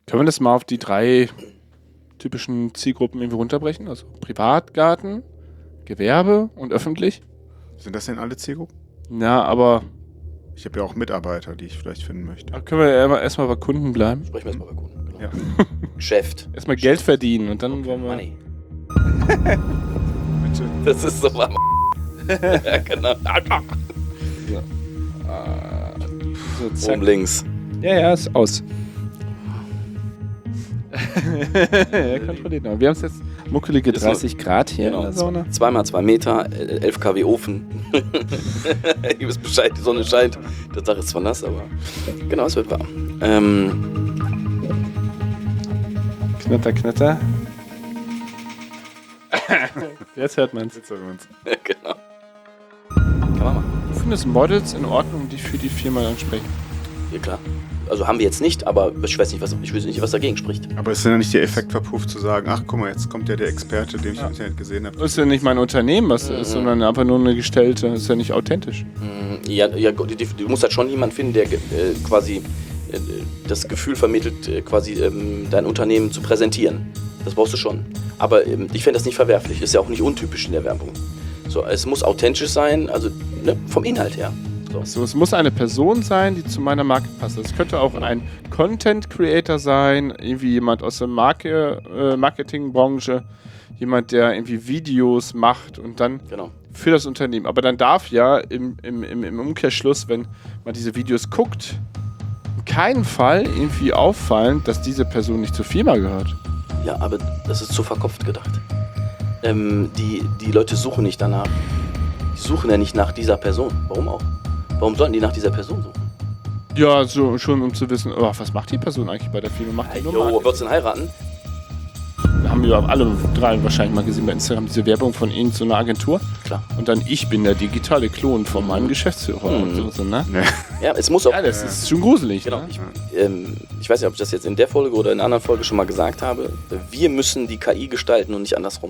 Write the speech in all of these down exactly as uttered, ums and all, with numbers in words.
Können wir das mal auf die drei typischen Zielgruppen irgendwie runterbrechen? Also Privatgarten, Gewerbe und öffentlich? Sind das denn alle Zielgruppen? Na, aber... Ich habe ja auch Mitarbeiter, die ich vielleicht finden möchte. Da können wir ja erstmal bei Kunden bleiben. Sprechen wir erstmal bei Kunden. Genau. Ja. Geschäft. Erstmal Geld verdienen und dann wollen wir... Money. Bitte. Das ist so warm. Ja, genau. So, Oben zack. links. Ja, ja, ist aus. Ja, kontrolliert noch. Wir haben es jetzt muckelige Ist so- dreißig Grad hier Genau. in der Sauna. zwei mal zwei Meter, äh, elf Kilowatt Ofen. Ihr wisst Bescheid, die Sonne scheint. Der Tag ist zwar nass, aber genau, es wird warm. Ähm, Knatter, knatter. Jetzt hört man's. Jetzt hören wir uns. genau. Kann man machen. Du findest Models in Ordnung, die für die Firma dann sprechen? Ja, klar. Also haben wir jetzt nicht, aber ich weiß nicht, was, ich weiß nicht, was dagegen spricht. Aber ist ja nicht der Effekt verpufft zu sagen, ach guck mal, jetzt kommt ja der Experte, den ich Ja. im Internet gesehen habe. Das ist ja nicht mein Unternehmen, was das ist, Mhm. sondern einfach nur eine gestellte. Das ist ja nicht authentisch. Mm, Ja, ja du, du musst halt schon jemanden finden, der äh, quasi äh, das Gefühl vermittelt, äh, quasi ähm, dein Unternehmen zu präsentieren. Das brauchst du schon. Aber ähm, ich fände das nicht verwerflich. Ist ja auch nicht untypisch in der Werbung. So, es muss authentisch sein, also ne, vom Inhalt her. So. So, es muss eine Person sein, die zu meiner Marke passt. Es könnte auch ein Content Creator sein, irgendwie jemand aus der Marke, äh, Marketingbranche, jemand, der irgendwie Videos macht und dann Genau. für das Unternehmen. Aber dann darf ja im, im, im, im Umkehrschluss, wenn man diese Videos guckt, in keinem Fall irgendwie auffallen, dass diese Person nicht zur Firma gehört. Ja, aber das ist zu verkopft gedacht. Ähm, die, die Leute suchen nicht danach. Die suchen ja nicht nach dieser Person. Warum auch? Warum sollten die nach dieser Person suchen? Ja, so, schon um zu wissen, oh, was macht die Person eigentlich bei der Firma? Macht die nur Jo, Marketing? würdest du denn heiraten? Haben wir alle drei wahrscheinlich mal gesehen bei Instagram, diese Werbung von ihnen zu einer Agentur. Klar. Und dann, ich bin der digitale Klon von meinem Geschäftsführer. Mhm. Und so, so, ne? Ne. Ja, es muss auch. Ja, das ist schon gruselig. Genau. Ne? Ich, ähm, ich weiß nicht, ob ich das jetzt in der Folge oder in einer anderen Folge schon mal gesagt habe. Wir müssen die K I gestalten und nicht andersrum.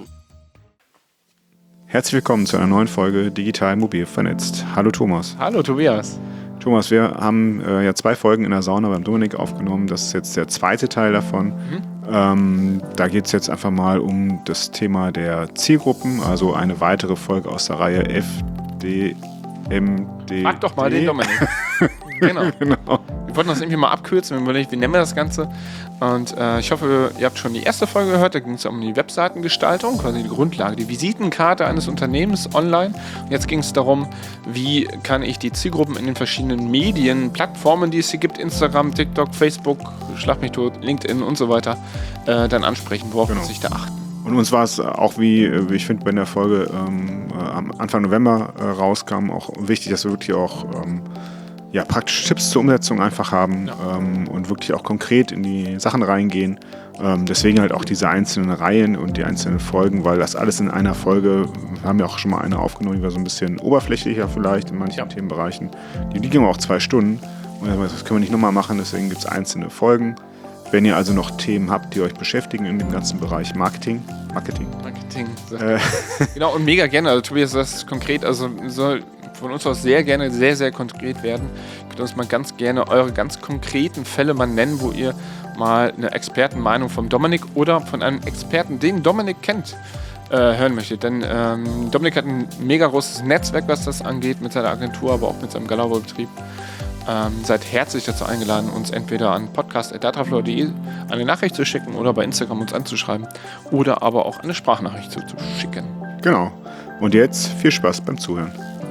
Herzlich willkommen zu einer neuen Folge Digital Mobil vernetzt. Hallo Thomas. Hallo Tobias. Thomas, wir haben äh, ja zwei Folgen in der Sauna beim Dominik aufgenommen. Das ist jetzt der zweite Teil davon. Mhm. Ähm, da geht es jetzt einfach mal um das Thema der Zielgruppen, also eine weitere Folge aus der Reihe F D M D. Frag doch mal den Dominik. Genau. Genau. Wir wollten das irgendwie mal abkürzen. Wir haben überlegt, wie nennen wir das Ganze? Und äh, ich hoffe, ihr habt schon die erste Folge gehört. Da ging es um die Webseitengestaltung, quasi die Grundlage, die Visitenkarte eines Unternehmens online. Und jetzt ging es darum, wie kann ich die Zielgruppen in den verschiedenen Medien, Plattformen, die es hier gibt, Instagram, TikTok, Facebook, Schlag mich tot, LinkedIn und so weiter, äh, dann ansprechen, worauf Genau. muss ich da achten. Und uns war es auch, wie, wie ich finde, bei der Folge ähm, äh, am Anfang November äh, rauskam, auch wichtig, dass wir wirklich auch ähm, ja, praktische Tipps zur Umsetzung einfach haben Ja. ähm, und wirklich auch konkret in die Sachen reingehen. Ähm, deswegen halt auch diese einzelnen Reihen und die einzelnen Folgen, weil das alles in einer Folge, wir haben ja auch schon mal eine aufgenommen, die war so ein bisschen oberflächlicher vielleicht in manchen Ja. Themenbereichen. Die, die ging auch zwei Stunden und das können wir nicht nochmal machen, deswegen gibt es einzelne Folgen. Wenn ihr also noch Themen habt, die euch beschäftigen in dem ganzen Bereich Marketing, Marketing, Marketing. äh, Genau, und mega gerne. Also Tobias, das ist konkret, also soll von uns aus sehr gerne, sehr, sehr konkret werden. Ihr könnt uns mal ganz gerne eure ganz konkreten Fälle mal nennen, wo ihr mal eine Expertenmeinung vom Dominik oder von einem Experten, den Dominik kennt, äh, hören möchtet. Denn ähm, Dominik hat ein mega großes Netzwerk, was das angeht, mit seiner Agentur, aber auch mit seinem Galauber-Betrieb. Ähm, seid herzlich dazu eingeladen, uns entweder an podcast punkt dataflow punkt de eine Nachricht zu schicken oder bei Instagram uns anzuschreiben oder aber auch eine Sprachnachricht zu, zu schicken. genau. Und jetzt viel Spaß beim Zuhören.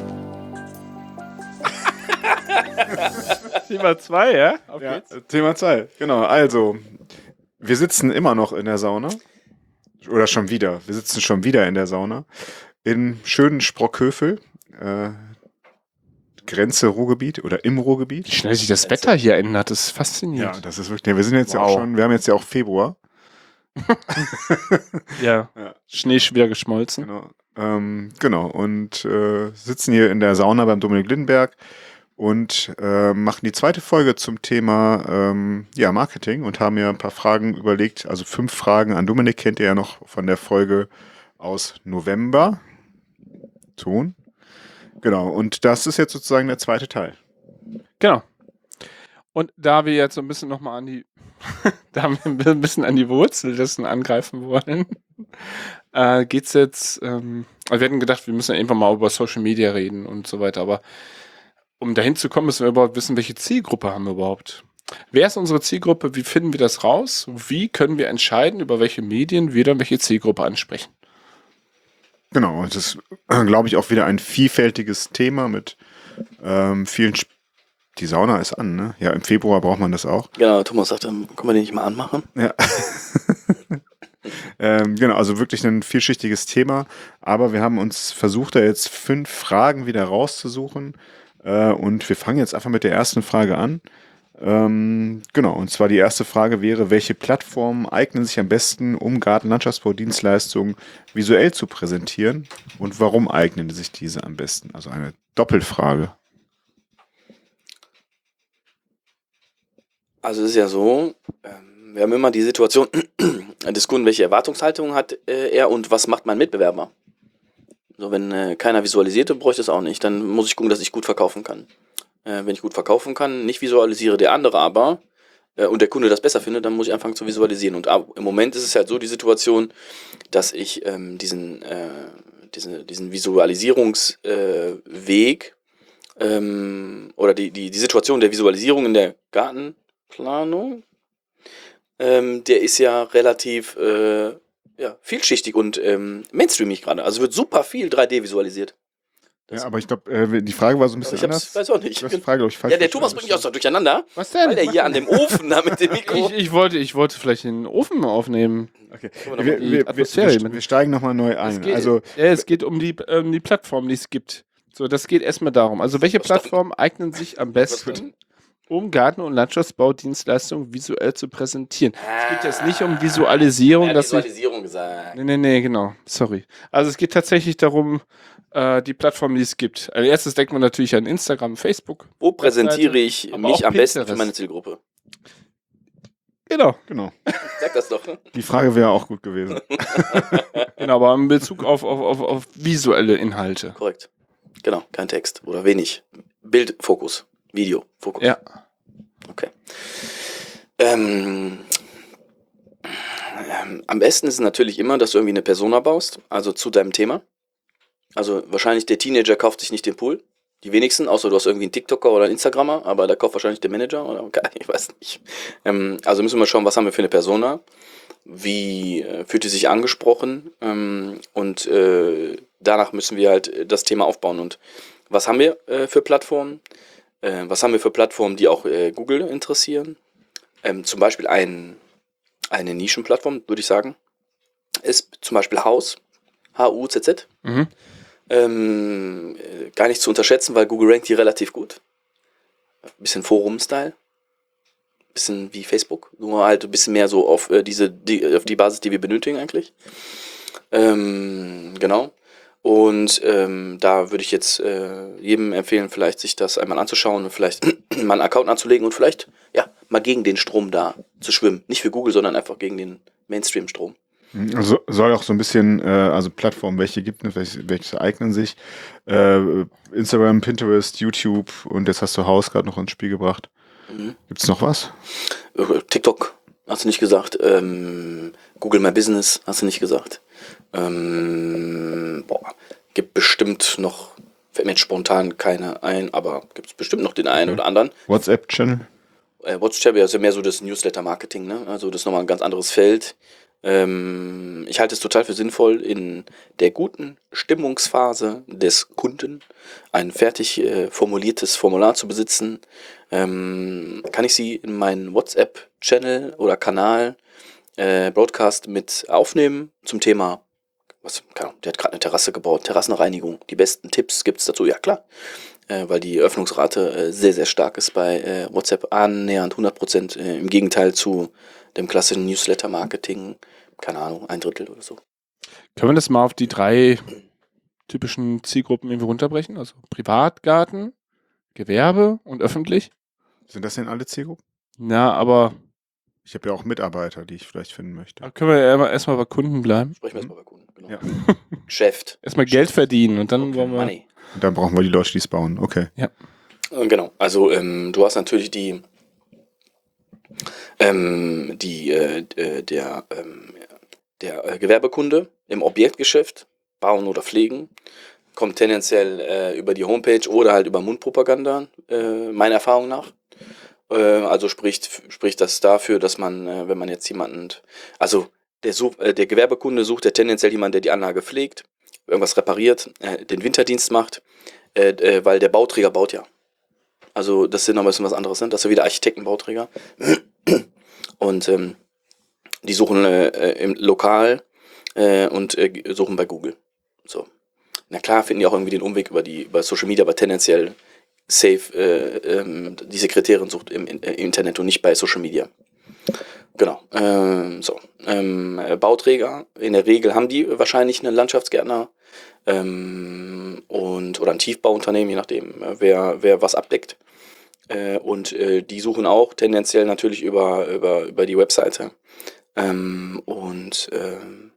Thema zwei, ja? Auf Ja, Thema zwei, genau. Also, wir sitzen immer noch in der Sauna. Oder schon wieder. Wir sitzen schon wieder in der Sauna. In schönen Sprockhövel. Äh, Grenze Ruhrgebiet oder im Ruhrgebiet. Wie schnell sich das Wetter hier ändert, das ist Ja, faszinierend. das ist wirklich. Ja, wir sind jetzt ja auch Wow. schon, wir haben jetzt ja auch Februar. Ja. Ja. Schnee ist wieder geschmolzen. Genau. Ähm, genau. Und äh, sitzen hier in der Sauna beim Dominik Lindenberg und äh, machen die zweite Folge zum Thema ähm, ja, Marketing und haben mir ein paar Fragen überlegt. Also fünf Fragen an Dominik kennt ihr ja noch von der Folge aus November. Ton. Genau. Und das ist jetzt sozusagen der zweite Teil. Genau. Und da wir jetzt so ein bisschen nochmal an die, da wir ein bisschen an die Wurzel dessen angreifen wollen, äh, geht's jetzt, ähm, also wir hatten gedacht, wir müssen ja irgendwann mal über Social Media reden und so weiter, aber um dahin zu kommen, müssen wir überhaupt wissen, welche Zielgruppe haben wir überhaupt. Wer ist unsere Zielgruppe? Wie finden wir das raus? Wie können wir entscheiden, über welche Medien wir dann welche Zielgruppe ansprechen? Genau, und das ist, glaube ich, auch wieder ein vielfältiges Thema mit ähm, vielen. Sp- Die Sauna ist an, ne? Ja, im Februar braucht man das auch. Genau, Thomas sagte, können wir den nicht mal anmachen? Ja. ähm, genau, also wirklich ein vielschichtiges Thema. Aber wir haben uns versucht, da jetzt fünf Fragen wieder rauszusuchen. Äh, und wir fangen jetzt einfach mit der ersten Frage an. Ähm, genau, und zwar die erste Frage wäre, welche Plattformen eignen sich am besten, um Garten-Landschaftsbau-Dienstleistungen visuell zu präsentieren? Und warum eignen sich diese am besten? Also eine Doppelfrage. Also es ist ja so, ähm, wir haben immer die Situation des Kunden, welche Erwartungshaltung hat äh, er und was macht mein Mitbewerber? So, wenn äh, keiner visualisiert, dann bräuchte ich es auch nicht. Dann muss ich gucken, dass ich gut verkaufen kann. Äh, wenn ich gut verkaufen kann, nicht visualisiere der andere aber äh, und der Kunde das besser findet, dann muss ich anfangen zu visualisieren. Und ab, im Moment ist es halt so die Situation, dass ich ähm, diesen, äh, diesen, diesen Visualisierungsweg äh, ähm, oder die, die, die Situation der Visualisierung in der Gartenplanung, ähm, der ist ja relativ äh, ja, vielschichtig und ähm, mainstreamig gerade. Also wird super viel drei D visualisiert. Das Ja, aber ich glaube, äh, die Frage war so ein bisschen ich hab's, anders. weiß auch nicht. Du hast die Frage, glaube ich, falsch Ja, der Thomas bringt mich auch so durcheinander, Was denn? weil der hier an dem Ofen da mit dem Mikro... Ich, ich, wollte, ich wollte vielleicht den Ofen aufnehmen. Okay. Können wir Wir, noch wir, die wir, Atmosphäre wir, mit- wir steigen nochmal neu Es ein. geht, Also, ja, es geht um die, um die Plattform, die es gibt. So, das geht erstmal darum. Also, welche Was dann? Plattformen eignen sich am Was besten, dann? um Garten- und Landschaftsbaudienstleistungen visuell zu präsentieren? Es geht jetzt nicht um Visualisierung, Er hat dass ich. Visualisierung gesagt. Nee, nee, nee, genau. Sorry. Also, es geht tatsächlich darum, äh, die Plattformen, die es gibt. Als erstes denkt man natürlich an Instagram, Facebook. Wo präsentiere ich aber mich auch am besten für Pinterest. meine Zielgruppe? Genau. genau. Sag das doch. Die Frage wäre auch gut gewesen. Genau, aber in Bezug auf, auf, auf, auf visuelle Inhalte. Korrekt. Genau, kein Text oder wenig. Bildfokus, Videofokus. Ja. Okay. Ähm, ähm, am besten ist es natürlich immer, dass du irgendwie eine Persona baust, also zu deinem Thema. Also wahrscheinlich der Teenager kauft sich nicht den Pool. Die wenigsten, außer du hast irgendwie einen TikToker oder einen Instagrammer, aber da kauft wahrscheinlich der Manager oder ich weiß nicht. Ähm, also müssen wir schauen, was haben wir für eine Persona, wie äh, fühlt die sich angesprochen ähm, und äh, danach müssen wir halt das Thema aufbauen. Und was haben wir äh, für Plattformen? Äh, was haben wir für Plattformen, die auch äh, Google interessieren? Ähm, zum Beispiel ein, eine Nischenplattform, würde ich sagen, ist zum Beispiel Haus, H U Z Z. Mhm. Ähm, äh, gar nicht zu unterschätzen, weil Google rankt die relativ gut. Bisschen Forum-Style. Bisschen wie Facebook. Nur halt ein bisschen mehr so auf, äh, diese, die, auf die Basis, die wir benötigen eigentlich. Ähm, genau. Und ähm, da würde ich jetzt äh, jedem empfehlen, vielleicht sich das einmal anzuschauen und vielleicht mal einen Account anzulegen und vielleicht ja mal gegen den Strom da zu schwimmen. Nicht für Google, sondern einfach gegen den Mainstream-Strom. Also soll auch so ein bisschen, äh, also Plattformen, welche gibt es, welche, welche eignen sich. Äh, Instagram, Pinterest, YouTube und jetzt hast du Haus gerade noch ins Spiel gebracht. Mhm. Gibt es noch was? Äh, TikTok, hast du nicht gesagt. Ähm, Google My Business, hast du nicht gesagt. Ähm, boah, gibt bestimmt noch, fällt mir jetzt spontan keine ein, aber gibt es bestimmt noch den einen Okay. oder anderen. WhatsApp-Channel? Äh, WhatsApp ist ja mehr so das Newsletter-Marketing, ne? Also das ist nochmal ein ganz anderes Feld. Ähm, ich halte es total für sinnvoll, in der guten Stimmungsphase des Kunden ein fertig äh, formuliertes Formular zu besitzen. Ähm, kann ich sie in meinen WhatsApp-Channel oder Kanal äh, Broadcast mit aufnehmen zum Thema, was, keine Ahnung, der hat gerade eine Terrasse gebaut, Terrassenreinigung, die besten Tipps gibt es dazu, ja klar. Äh, weil die Öffnungsrate äh, sehr, sehr stark ist bei äh, WhatsApp, annähernd hundert Prozent, äh, im Gegenteil zu dem klassischen Newsletter-Marketing, keine Ahnung, ein Drittel oder so. Können wir das mal auf die drei typischen Zielgruppen irgendwie runterbrechen? Also Privatgarten, Gewerbe und öffentlich? Sind das denn alle Zielgruppen? Na, aber Ich habe ja auch Mitarbeiter, die ich vielleicht finden möchte. da können wir ja erstmal bei Kunden bleiben. Sprechen wir erstmal bei Kunden. Genau. Ja. Geschäft. Erstmal Geld verdienen und dann wollen wir. Money. Und dann brauchen wir die Leute, die es bauen. Okay. Äh, Genau, also ähm, du hast natürlich die Ähm, die, äh, äh, der ähm, der äh, Gewerbekunde im Objektgeschäft, bauen oder pflegen, kommt tendenziell äh, über die Homepage oder halt über Mundpropaganda, äh, meiner Erfahrung nach. Äh, also spricht, spricht das dafür, dass man, äh, wenn man jetzt jemanden, also der, Such, äh, der Gewerbekunde sucht ja tendenziell jemanden, der die Anlage pflegt, irgendwas repariert, äh, den Winterdienst macht, äh, äh, weil der Bauträger baut ja. Also das sind noch ein bisschen was anderes, ne? Das ist ja wieder Architektenbauträger. Und ähm, die suchen äh, im Lokal äh, und äh, suchen bei Google. So. Na klar, finden die auch irgendwie den Umweg über die über Social Media, aber tendenziell safe äh, ähm, die Sekretärin sucht im, im Internet und nicht bei Social Media. Genau. Ähm, so. Ähm, Bauträger, in der Regel haben die wahrscheinlich einen Landschaftsgärtner ähm, und oder ein Tiefbauunternehmen, je nachdem, äh, wer, wer was abdeckt. Äh, und äh, die suchen auch tendenziell natürlich über, über, über die Webseite. Ähm, und ähm,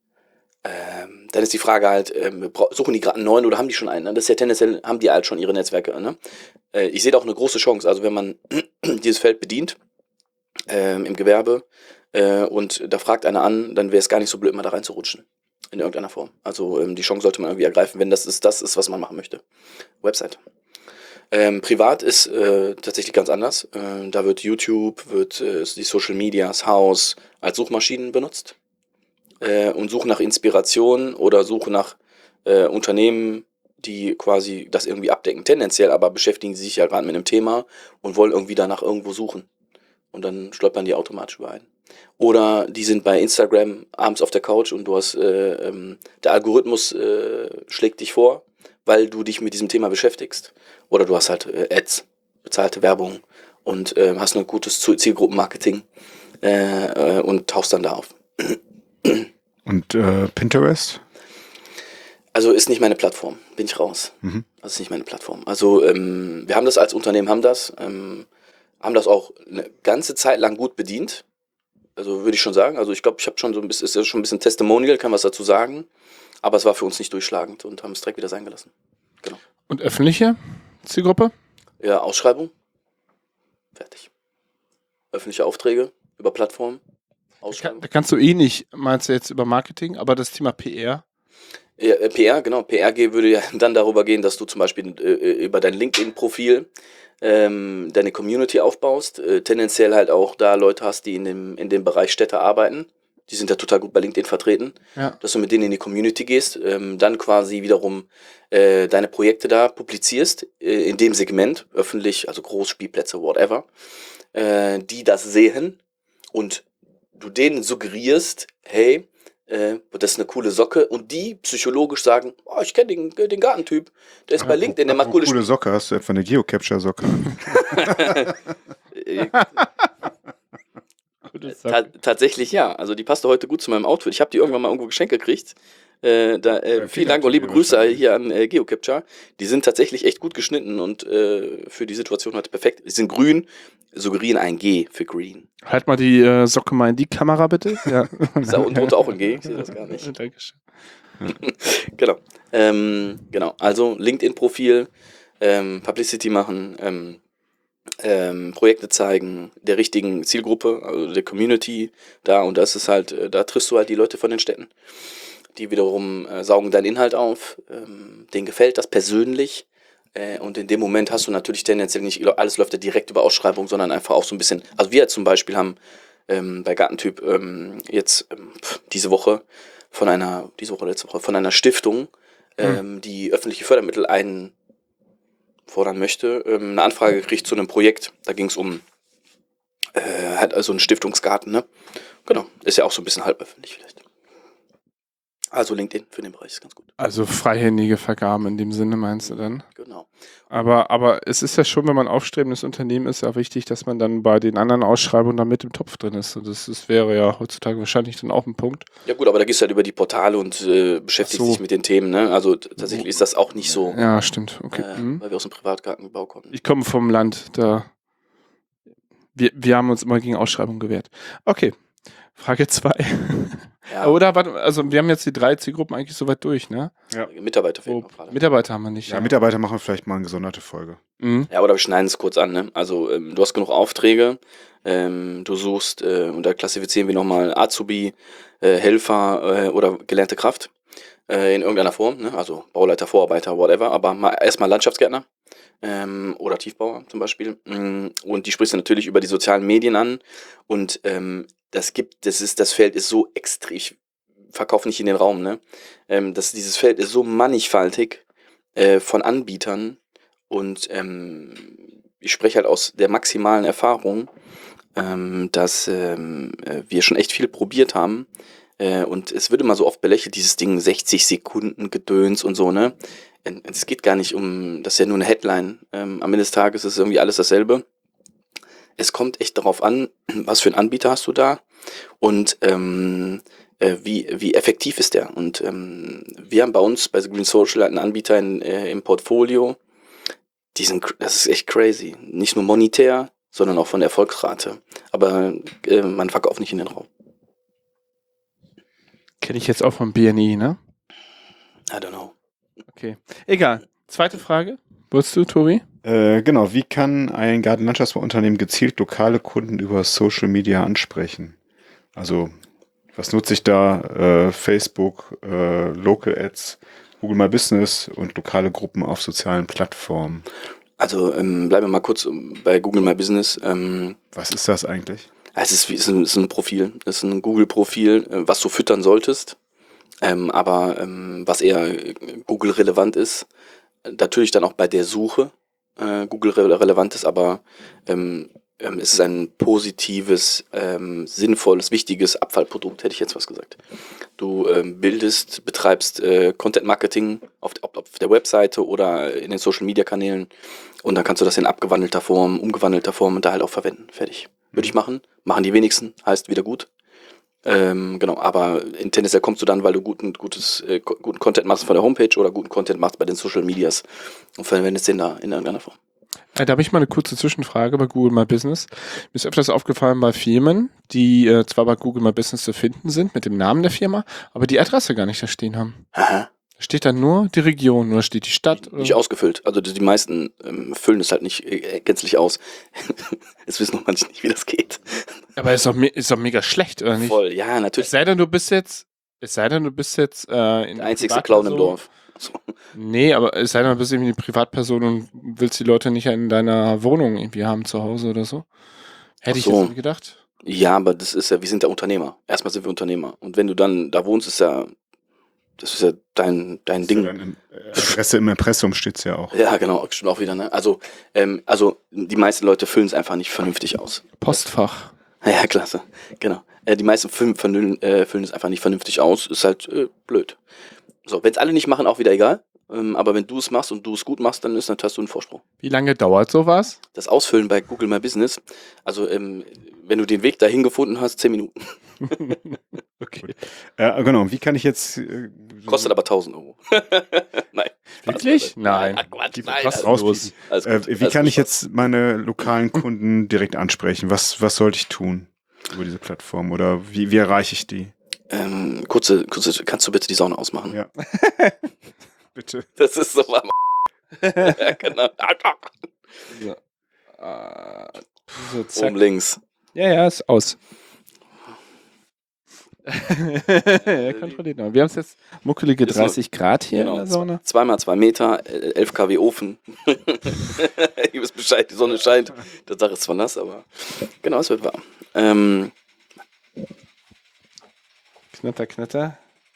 ähm, dann ist die Frage halt, ähm, suchen die gerade einen neuen oder haben die schon einen? Ne? Das ist ja tendenziell, haben die halt schon ihre Netzwerke. Ne? Äh, ich sehe da auch eine große Chance, also wenn man dieses Feld bedient, ähm, im Gewerbe, äh, und da fragt einer an, dann wäre es gar nicht so blöd, mal da reinzurutschen. In irgendeiner Form. Also ähm, die Chance sollte man irgendwie ergreifen, wenn das ist, das ist, was man machen möchte. Website. Ähm, privat ist äh, tatsächlich ganz anders. Äh, da wird YouTube, wird äh, die Social Medias, House als Suchmaschinen benutzt äh, und suche nach Inspiration oder suche nach äh, Unternehmen, die quasi das irgendwie abdecken. Tendenziell aber beschäftigen sie sich ja gerade mit einem Thema und wollen irgendwie danach irgendwo suchen. Und dann stolpern die automatisch überein. Oder die sind bei Instagram abends auf der Couch und du hast, äh, ähm, der Algorithmus äh, schlägt dich vor, weil du dich mit diesem Thema beschäftigst. Oder du hast halt äh, Ads, bezahlte Werbung und äh, hast ein gutes Zielgruppenmarketing äh, äh, und tauchst dann da auf. Und äh, Pinterest? Also ist nicht meine Plattform, bin ich raus. Mhm. Das ist nicht meine Plattform. Also ähm, wir haben das als Unternehmen, haben das, ähm, haben das auch eine ganze Zeit lang gut bedient. Also würde ich schon sagen. Also ich glaube, ich habe schon so ein bisschen, ist ja schon ein bisschen Testimonial, kann was dazu sagen. Aber es war für uns nicht durchschlagend und haben es direkt wieder sein gelassen. Genau. Und öffentliche Zielgruppe? Ja, Ausschreibung. Fertig. Öffentliche Aufträge über Plattformen. Ausschreibung. Da kannst du eh nicht, meinst du jetzt über Marketing, aber das Thema P R? Ja, äh, P R, genau. P R ge- würde ja dann darüber gehen, dass du zum Beispiel äh, über dein LinkedIn-Profil ähm, deine Community aufbaust. Äh, tendenziell halt auch da Leute hast, die in dem, in dem Bereich Städte arbeiten. Die sind ja total gut bei LinkedIn vertreten. Ja. Dass du mit denen in die Community gehst, ähm, dann quasi wiederum äh, deine Projekte da publizierst, äh, in dem Segment, öffentlich, also Großspielplätze, whatever, äh, die das sehen und du denen suggerierst, hey, äh, das ist eine coole Socke und die psychologisch sagen, oh, ich kenne den, den Gartentyp, der ist bei LinkedIn, der macht coole Coole Socke, hast du etwa eine Geocapture-Socke? Spiele. Ta tatsächlich ja, also die passte heute gut zu meinem Outfit. Ich habe die irgendwann mal irgendwo geschenkt gekriegt. Äh, da, äh, Ja, vielen Dank und liebe wahrscheinlich. Grüße hier an äh, Geocapture. Die sind tatsächlich echt gut geschnitten und äh, für die Situation heute perfekt. Die sind grün, suggerieren ein G für green. Halt mal die äh, Socke mal in die Kamera, bitte. Ja. Ist da unten drunter auch ein G? Ich sehe das gar nicht. Dankeschön. Genau. Ähm, genau. Also LinkedIn-Profil, ähm, Publicity machen, ähm, ähm, Projekte zeigen, der richtigen Zielgruppe, also der Community da und das ist halt, äh, da triffst du halt die Leute von den Städten. Die wiederum äh, saugen deinen Inhalt auf, ähm, denen gefällt das persönlich äh, und in dem Moment hast du natürlich tendenziell nicht, alles läuft ja direkt über Ausschreibung, sondern einfach auch so ein bisschen, also wir zum Beispiel haben ähm, bei Gartentyp ähm, jetzt ähm, diese Woche von einer, diese Woche, letzte Woche, von einer Stiftung, ähm, hm. die öffentliche Fördermittel einfordern möchte, ähm, eine Anfrage gekriegt zu einem Projekt, da ging es um, äh, hat also einen Stiftungsgarten, ne? Genau, ist ja auch so ein bisschen halb öffentlich vielleicht. Also LinkedIn für den Bereich ist ganz gut. Also freihändige Vergaben in dem Sinne meinst du dann? Genau. Aber, aber es ist ja schon, wenn man aufstrebendes Unternehmen ist, ja wichtig, dass man dann bei den anderen Ausschreibungen dann mit im Topf drin ist. Und das, das wäre ja heutzutage wahrscheinlich dann auch ein Punkt. Ja gut, aber da gehst du halt über die Portale und äh, beschäftigst Ach so. dich mit den Themen. Ne? Also t- tatsächlich ist das auch nicht so, Ja, stimmt. Okay. äh, Mhm. weil wir aus dem Privatgartenbau kommen. Ich komme vom Land, da wir, wir haben uns immer gegen Ausschreibungen gewehrt. Okay. Frage zwei. Ja. Oder, warte, also wir haben jetzt die drei Zielgruppen eigentlich soweit durch, ne? Ja. Mitarbeiter fehlen Oh, noch gerade. Mitarbeiter haben wir nicht. Ja, Mitarbeiter machen vielleicht mal eine gesonderte Folge. Mhm. Ja, oder wir schneiden es kurz an. Ne? Also ähm, du hast genug Aufträge, ähm, du suchst, äh, und da klassifizieren wir nochmal Azubi, äh, Helfer äh, oder gelernte Kraft äh, in irgendeiner Form. Ne? Also Bauleiter, Vorarbeiter, whatever. Aber mal, erstmal Landschaftsgärtner ähm, oder Tiefbauer zum Beispiel. Und die sprichst du natürlich über die sozialen Medien an. Und ähm, das gibt, das ist, das Feld ist so extrem, ich verkaufe nicht in den Raum, ne? Ähm, das, dieses Feld ist so mannigfaltig äh, von Anbietern. Und ähm, ich spreche halt aus der maximalen Erfahrung, ähm, dass ähm, äh, wir schon echt viel probiert haben. Äh, und es wird immer so oft belächelt, dieses Ding sechzig Sekunden Gedöns und so, ne? Und es geht gar nicht um, das ist ja nur eine Headline. Ähm, am Ende des Tages ist irgendwie alles dasselbe. Es kommt echt darauf an, was für einen Anbieter hast du da und ähm, äh, wie, wie effektiv ist der. Und ähm, wir haben bei uns bei The Green Social einen Anbieter in, äh, im Portfolio. Die sind, das ist echt crazy. Nicht nur monetär, sondern auch von der Erfolgsrate. Aber äh, man verkauft nicht in den Raum. Kenne ich jetzt auch vom B N I, ne? I don't know. Okay. Egal. Zweite Frage. Wolltest du, Tobi? Äh, genau, wie kann ein Gartenlandschaftsbauunternehmen gezielt lokale Kunden über Social Media ansprechen? Also, was nutze ich da? Äh, Facebook, äh, Local Ads, Google My Business und lokale Gruppen auf sozialen Plattformen. Also ähm, bleiben wir mal kurz bei Google My Business. Ähm, Was ist das eigentlich? es ist, wie- es ist, ein, es ist ein Profil. Es ist ein Google-Profil, äh, was du füttern solltest. Ähm, aber ähm, was eher äh, Google-relevant ist, äh, natürlich dann auch bei der Suche äh, Google-relevant ist, aber ähm, ähm, es ist ein positives, ähm, sinnvolles, wichtiges Abfallprodukt, hätte ich jetzt was gesagt. Du ähm, bildest, betreibst äh, Content-Marketing auf, auf, auf der Webseite oder in den Social-Media-Kanälen und dann kannst du das in abgewandelter Form, umgewandelter Form und da halt auch verwenden. Fertig. Würde ich machen. Machen die wenigsten, heißt wieder gut. Ähm, genau, aber in tendenziell kommst du dann, weil du guten, gutes, äh, ko- guten Content machst von der Homepage oder guten Content machst bei den Social Medias und verwendest den da in irgendeiner Form. Äh, da habe ich mal eine kurze Zwischenfrage bei Google My Business. Mir ist öfters aufgefallen bei Firmen, die äh, zwar bei Google My Business zu finden sind mit dem Namen der Firma, aber die Adresse gar nicht da stehen haben. Aha. Da steht dann nur die Region oder steht die Stadt. Oder? Nicht ausgefüllt. Also die, die meisten ähm, füllen es halt nicht äh, gänzlich aus. Es wissen noch manche nicht, wie das geht. Aber ist doch, me ist doch mega schlecht, oder nicht? Voll, ja, Es natürlich. sei denn, du bist jetzt, es sei denn, du bist jetzt äh, in Der einzigste Clown im Dorf. So. Nee, aber es sei denn, du bist irgendwie eine Privatperson und willst die Leute nicht in deiner Wohnung irgendwie haben zu Hause oder so. Hätte ich Ach so. jetzt nicht gedacht. Ja, aber das ist ja, wir sind ja Unternehmer. Erstmal sind wir Unternehmer. Und wenn du dann da wohnst, ist ja, das ist ja dein, dein Ding. Dann, äh, Adresse im Impressum steht's ja auch. Ja, genau, stimmt auch wieder, ne? Also, ähm, also die meisten Leute füllen es einfach nicht vernünftig aus. Postfach. Ja, klasse. Genau. Äh, die meisten füllen, füllen, äh, füllen es einfach nicht vernünftig aus. Ist halt äh, blöd. So, wenn es alle nicht machen, auch wieder egal. Ähm, aber wenn du es machst und du es gut machst, dann ist dann hast du einen Vorsprung. Wie lange dauert sowas? Das Ausfüllen bei Google My Business, also ähm, wenn du den Weg dahin gefunden hast, zehn Minuten. Okay. Äh, genau, wie kann ich jetzt... Äh, Kostet aber tausend Euro. Nein. Wirklich? Nein. Ach Quatsch, Die nein. was Alles, rauspiepen. alles Äh, gut, wie alles kann gut, ich jetzt meine lokalen Kunden direkt ansprechen? Was, was sollte ich tun über diese Plattform? Oder wie, wie erreiche ich die? Ähm, kurze, kurze, kannst du bitte die Sauna ausmachen? Ja. Bitte. Das ist so warm. Ja, genau. So. Äh, so, zack. Oben links. Ja, ja, ist aus. Ja, kontrolliert noch. Wir haben es jetzt muckelige Ist noch- dreißig Grad hier Genau. in der Sauna. Zwei mal zwei Meter, äh, elf Kilowatt Ofen. Ihr wisst Bescheid, die Sonne scheint. Der Dach ist zwar nass, aber genau, es wird warm. Ähm, Knatter, knatter.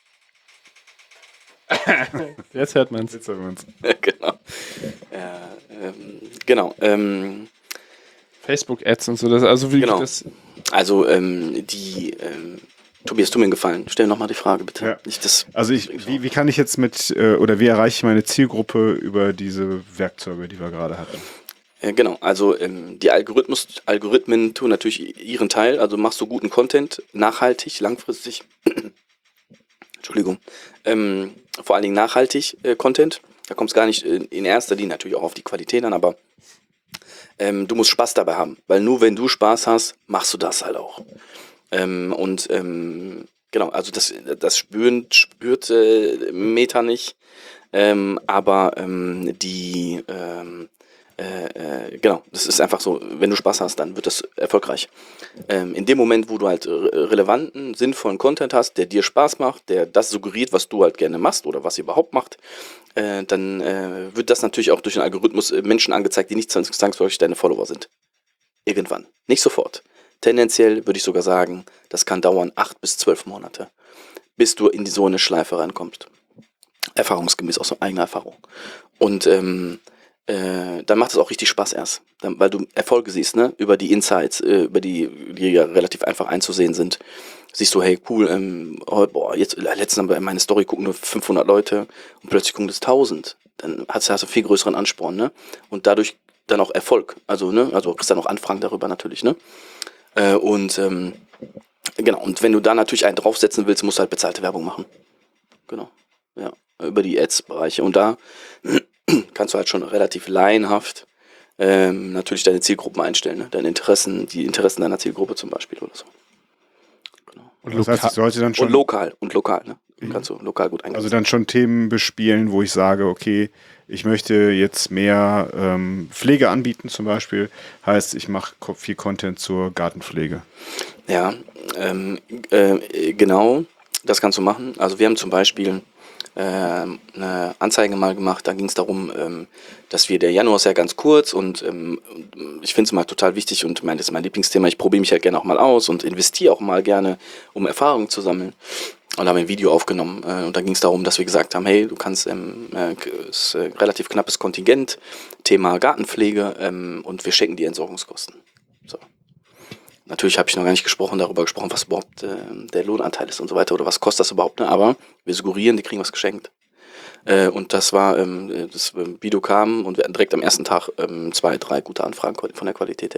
Jetzt hört man's. Jetzt haben wir uns. genau. Äh, ähm, genau. Ähm, Facebook-Ads und so. Das, also wie Genau. das. also ähm, die ähm, Tobias, tu mir einen Gefallen. Stell nochmal die Frage, bitte. Ja. Nicht das. Also ich, wie, wie kann ich jetzt mit, äh, oder wie erreiche ich meine Zielgruppe über diese Werkzeuge, die wir gerade hatten? Äh, genau, also ähm, die Algorithmus, Algorithmen tun natürlich ihren Teil. Also machst du guten Content, nachhaltig, langfristig. Entschuldigung. Ähm, vor allen Dingen nachhaltig äh, Content. Da kommt es gar nicht in, in erster Linie natürlich auch auf die Qualität an, aber ähm, du musst Spaß dabei haben. Weil nur wenn du Spaß hast, machst du das halt auch. Ähm, und ähm, genau, also das, das spüren, spürt äh, Meta nicht, ähm, aber ähm, die, ähm, äh, äh, genau, das ist einfach so, wenn du Spaß hast, dann wird das erfolgreich. Ähm, in dem Moment, wo du halt re- relevanten, sinnvollen Content hast, der dir Spaß macht, der das suggeriert, was du halt gerne machst oder was ihr überhaupt macht, äh, dann äh, wird das natürlich auch durch den Algorithmus äh, Menschen angezeigt, die nicht zwangs- zwangsläufig deine Follower sind. Irgendwann. Nicht sofort. Tendenziell würde ich sogar sagen, das kann dauern acht bis zwölf Monate, bis du in die so eine Schleife reinkommst. Erfahrungsgemäß aus eigener Erfahrung. Und ähm, äh, dann macht es auch richtig Spaß erst, dann, weil du Erfolge siehst, ne? Über die Insights, äh, über die, die ja relativ einfach einzusehen sind. Siehst du, hey, cool, ähm, oh, boah, jetzt, letztens haben wir in meine Story gucken nur fünfhundert Leute und plötzlich gucken das tausend. Dann hast du hast du einen viel größeren Ansporn, ne? Und dadurch dann auch Erfolg. Also, ne? Also kriegst dann auch Anfragen darüber natürlich, ne? Äh, und, ähm, genau, und wenn du da natürlich einen draufsetzen willst, musst du halt bezahlte Werbung machen. Genau, ja, über die Ads-Bereiche. Und da kannst du halt schon relativ laienhaft ähm, natürlich deine Zielgruppen einstellen, ne? Deine Interessen, die Interessen deiner Zielgruppe zum Beispiel oder so. Genau. Und das heißt, ich sollte dann schon. Und lokal, und lokal, ne? Mhm. Kannst du lokal gut eingeben. Also dann schon Themen bespielen, wo ich sage, okay, ich möchte jetzt mehr ähm, Pflege anbieten zum Beispiel. Heißt, ich mache viel Content zur Gartenpflege. Ja, ähm, äh, genau, das kannst du machen. Also wir haben zum Beispiel äh, eine Anzeige mal gemacht, da ging es darum, ähm, dass wir, der Januar ist ja ganz kurz und ähm, ich finde es mal total wichtig und mein, das ist mein Lieblingsthema, ich probiere mich halt gerne auch mal aus und investiere auch mal gerne, um Erfahrungen zu sammeln. Und haben ein Video aufgenommen äh, und da ging es darum, dass wir gesagt haben, hey, du kannst, ähm, äh, ist äh, relativ knappes Kontingent, Thema Gartenpflege ähm, und wir schenken dir Entsorgungskosten. So. Natürlich habe ich noch gar nicht gesprochen, darüber gesprochen, was überhaupt äh, der Lohnanteil ist und so weiter oder was kostet das überhaupt, ne? Aber wir suggerieren, die kriegen was geschenkt. Äh, und das war, ähm, das Video kam und wir hatten direkt am ersten Tag ähm, zwei, drei gute Anfragen von der Qualität her.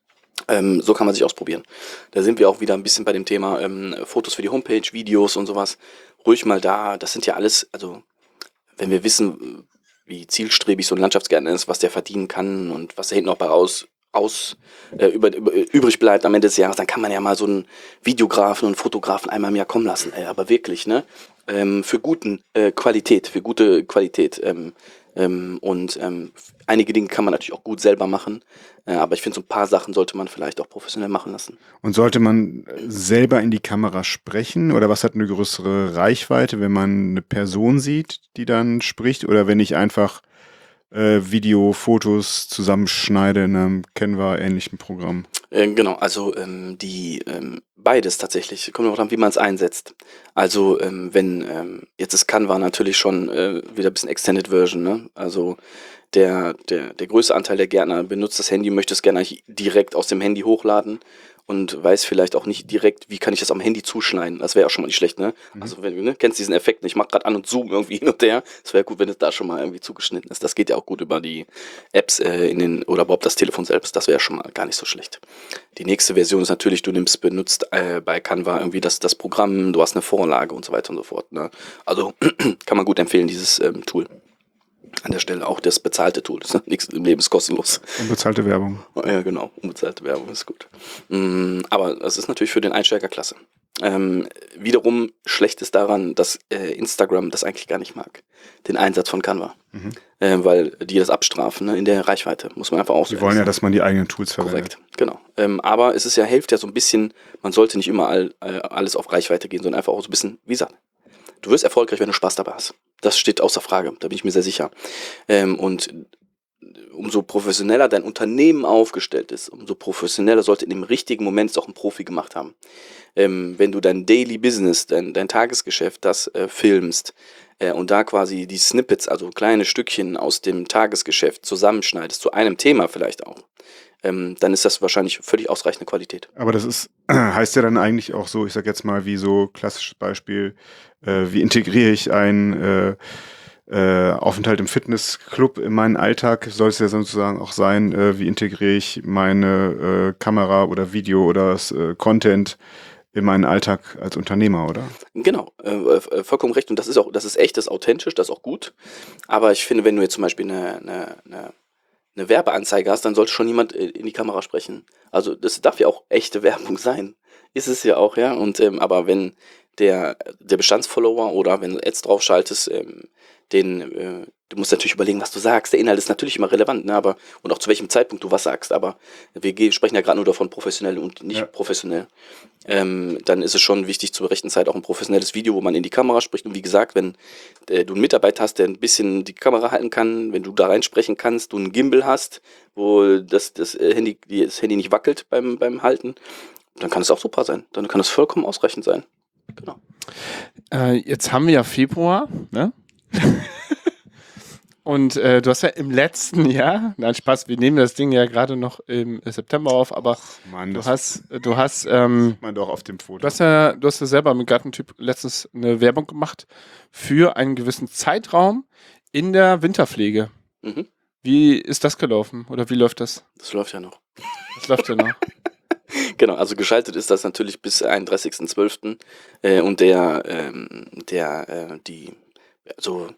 Ähm, so kann man sich ausprobieren. Da sind wir auch wieder ein bisschen bei dem Thema ähm, Fotos für die Homepage, Videos und sowas. Ruhig mal da, das sind ja alles, also wenn wir wissen, wie zielstrebig so ein Landschaftsgärtner ist, was der verdienen kann und was da hinten noch bei raus aus äh, über, über, übrig bleibt am Ende des Jahres, dann kann man ja mal so einen Videografen und Fotografen einmal im Jahr kommen lassen. Ey, aber wirklich, ne? Ähm, für guten äh, Qualität, für gute Qualität. Ähm, ähm, und ähm, einige Dinge kann man natürlich auch gut selber machen, äh, aber ich finde, so ein paar Sachen sollte man vielleicht auch professionell machen lassen. Und sollte man selber in die Kamera sprechen oder was hat eine größere Reichweite, wenn man eine Person sieht, die dann spricht oder wenn ich einfach äh, Video, Fotos zusammenschneide in einem Canva-ähnlichen Programm? Äh, genau, also ähm, die ähm, beides tatsächlich. Kommt noch dran, wie man es einsetzt. Also ähm, wenn, ähm, jetzt ist Canva natürlich schon äh, wieder ein bisschen Extended Version, ne? Also der, der, der größte Anteil der Gärtner benutzt das Handy, möchte es gerne direkt aus dem Handy hochladen und weiß vielleicht auch nicht direkt, wie kann ich das am Handy zuschneiden. Das wäre auch schon mal nicht schlecht, ne? Mhm. Also wenn du ne, kennst diesen Effekt, ich mache gerade an und zoom irgendwie hin und her. Es wäre gut, wenn es da schon mal irgendwie zugeschnitten ist. Das geht ja auch gut über die Apps äh, in den oder überhaupt das Telefon selbst. Das wäre schon mal gar nicht so schlecht. Die nächste Version ist natürlich, du nimmst, benutzt äh, bei Canva irgendwie das, das Programm, du hast eine Vorlage und so weiter und so fort. Ne? Also kann man gut empfehlen, dieses ähm, Tool. An der Stelle auch das bezahlte Tool. Das, ne? Nichts im Leben ist kostenlos. Unbezahlte Werbung. Ja, genau. Unbezahlte Werbung ist gut. Mm, aber das ist natürlich für den Einsteiger klasse. Ähm, wiederum schlecht ist daran, dass äh, Instagram das eigentlich gar nicht mag. Den Einsatz von Canva. Mhm. Äh, weil die das abstrafen, ne? In der Reichweite. Muss man einfach auch so. Die wollen ja, dass man die eigenen Tools verwendet. Korrekt, genau. Ähm, aber es ist ja, hilft ja so ein bisschen, man sollte nicht immer all, äh, alles auf Reichweite gehen, sondern einfach auch so ein bisschen, wie gesagt, du wirst erfolgreich, wenn du Spaß dabei hast. Das steht außer Frage, da bin ich mir sehr sicher. Ähm, und umso professioneller dein Unternehmen aufgestellt ist, umso professioneller sollte in dem richtigen Moment es auch ein Profi gemacht haben. Ähm, wenn du dein Daily Business, dein, dein Tagesgeschäft, das äh, filmst äh, und da quasi die Snippets, also kleine Stückchen aus dem Tagesgeschäft zusammenschneidest, zu einem Thema vielleicht auch, ähm, dann ist das wahrscheinlich völlig ausreichende Qualität. Aber das ist, heißt ja dann eigentlich auch so, ich sag jetzt mal, wie so klassisches Beispiel, äh, wie integriere ich ein äh, äh, Aufenthalt im Fitnessclub in meinen Alltag, soll es ja sozusagen auch sein, äh, wie integriere ich meine äh, Kamera oder Video oder äh, Content in meinen Alltag als Unternehmer, oder? Genau, äh, vollkommen recht. Und das ist auch, das ist echt, das ist authentisch, das ist auch gut. Aber ich finde, wenn du jetzt zum Beispiel eine, eine, eine eine Werbeanzeige hast, dann sollte schon jemand in die Kamera sprechen. Also das darf ja auch echte Werbung sein. ist es ja auch, ja. Und ähm, aber wenn der, der Bestandsfollower oder wenn du Ads draufschaltest, ähm, den, äh, du musst natürlich überlegen, was du sagst. Der Inhalt ist natürlich immer relevant, ne? Aber und auch zu welchem Zeitpunkt du was sagst. Aber wir ge- sprechen ja gerade nur davon professionell und nicht Ja. professionell. Ähm, dann ist es schon wichtig, zur rechten Zeit auch ein professionelles Video, wo man in die Kamera spricht. Und wie gesagt, wenn äh, du einen Mitarbeiter hast, der ein bisschen die Kamera halten kann, wenn du da reinsprechen kannst, du einen Gimbal hast, wo das, das, äh, Handy, das Handy nicht wackelt beim, beim Halten, dann kann es auch super sein. Dann kann es vollkommen ausreichend sein. Genau. Äh, jetzt haben wir ja Februar, ne? Und äh, du hast ja im letzten Jahr, nein Spaß, wir nehmen das Ding ja gerade noch im September auf, aber Mann, du das hast, du hast, ähm, sieht man doch auf dem Foto. du hast ja, du hast ja selber mit Gartentyp letztens eine Werbung gemacht für einen gewissen Zeitraum in der Winterpflege. Mhm. Wie ist das gelaufen oder wie läuft das? Das läuft ja noch. Das läuft ja noch. Genau, also geschaltet ist das natürlich bis einunddreißigsten zwölften Äh, und der, ähm, der, äh, die, also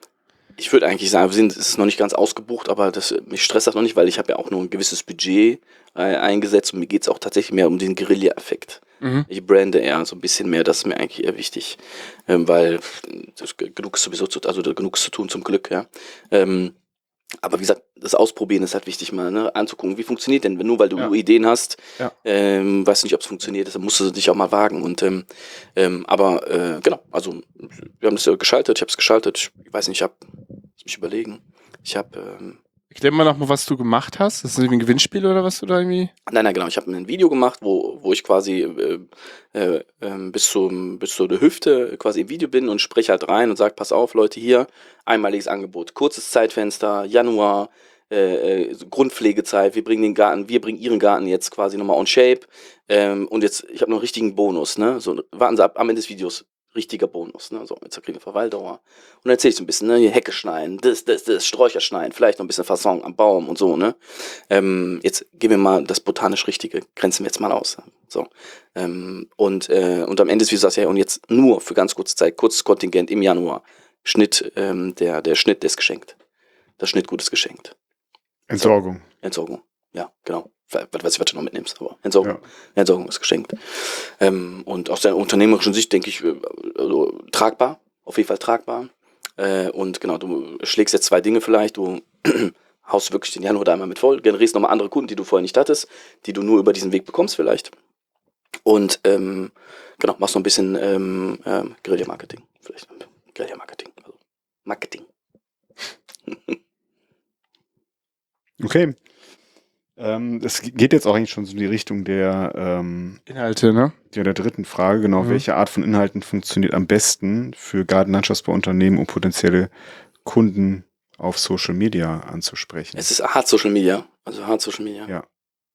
ich würde eigentlich sagen, wir sind, es ist noch nicht ganz ausgebucht, aber das, mich stresst das noch nicht, weil ich habe ja auch nur ein gewisses Budget äh, eingesetzt und mir geht es auch tatsächlich mehr um den Guerilla-Effekt. Mhm. Ich brande eher so ein bisschen mehr, das ist mir eigentlich eher wichtig, ähm, weil das, genug ist sowieso zu, also genug ist zu tun zum Glück, ja. Ähm, aber wie gesagt, das Ausprobieren ist halt wichtig, mal ne, anzugucken, wie funktioniert denn, nur weil du Ja. Ideen hast, Ja. ähm, weißt du nicht, ob es funktioniert, deshalb musst du dich auch mal wagen. Und ähm, ähm, aber äh, genau, also wir haben das ja geschaltet, ich habe es geschaltet, ich weiß nicht, ich habe, lass mich überlegen, ich habe, ähm, Erklär mal noch mal, was du gemacht hast. Das ist irgendwie ein Gewinnspiel oder was du da irgendwie? Nein, nein, genau. Ich habe ein Video gemacht, wo, wo ich quasi äh, äh, äh, bis, zum, bis zur Hüfte quasi im Video bin und spreche halt rein und sage, pass auf, Leute, hier, einmaliges Angebot, kurzes Zeitfenster, Januar, äh, äh, Grundpflegezeit, wir bringen den Garten, wir bringen ihren Garten jetzt quasi nochmal on shape. Ähm, und jetzt, ich habe noch einen richtigen Bonus, ne? So, warten Sie ab, am Ende des Videos, richtiger Bonus, ne? So, jetzt kriegen wir Verweildauer. Und dann erzähle ich so ein bisschen, ne? Hier Hecke schneiden, das, das, das, Sträucher schneiden, vielleicht noch ein bisschen Fasson am Baum und so, ne? Ähm, jetzt gehen wir mal das botanisch Richtige, grenzen wir jetzt mal aus. So. Ähm, und, äh, und am Ende des Videos sagst du ja, und jetzt nur für ganz kurze Zeit, kurzes Kontingent im Januar, Schnitt, ähm, der, der Schnitt, der ist geschenkt. Das Schnittgut ist geschenkt. Entsorgung. Entsorgung, ja, genau. Was weiß ich, was du noch mitnimmst, aber Entsorgung, Ja. Entsorgung ist geschenkt. Ähm, und aus der unternehmerischen Sicht denke ich, äh, also, tragbar, auf jeden Fall tragbar. Äh, und genau, du schlägst jetzt zwei Dinge vielleicht, du haust wirklich den Januar da einmal mit voll, generierst nochmal andere Kunden, die du vorher nicht hattest, die du nur über diesen Weg bekommst vielleicht. Und ähm, genau, machst noch ein bisschen ähm, ähm, Guerilla-Marketing, vielleicht. Guerilla-Marketing, also Marketing. Okay. Ähm, es geht jetzt auch eigentlich schon so in die Richtung der, ähm, Inhalte, ne? ja, der dritten Frage. Genau, Mhm. welche Art von Inhalten funktioniert am besten für Gartenlandschaftsbauunternehmen, um potenzielle Kunden auf Social Media anzusprechen? Es ist hart Social Media, also hart Social Media. Ja.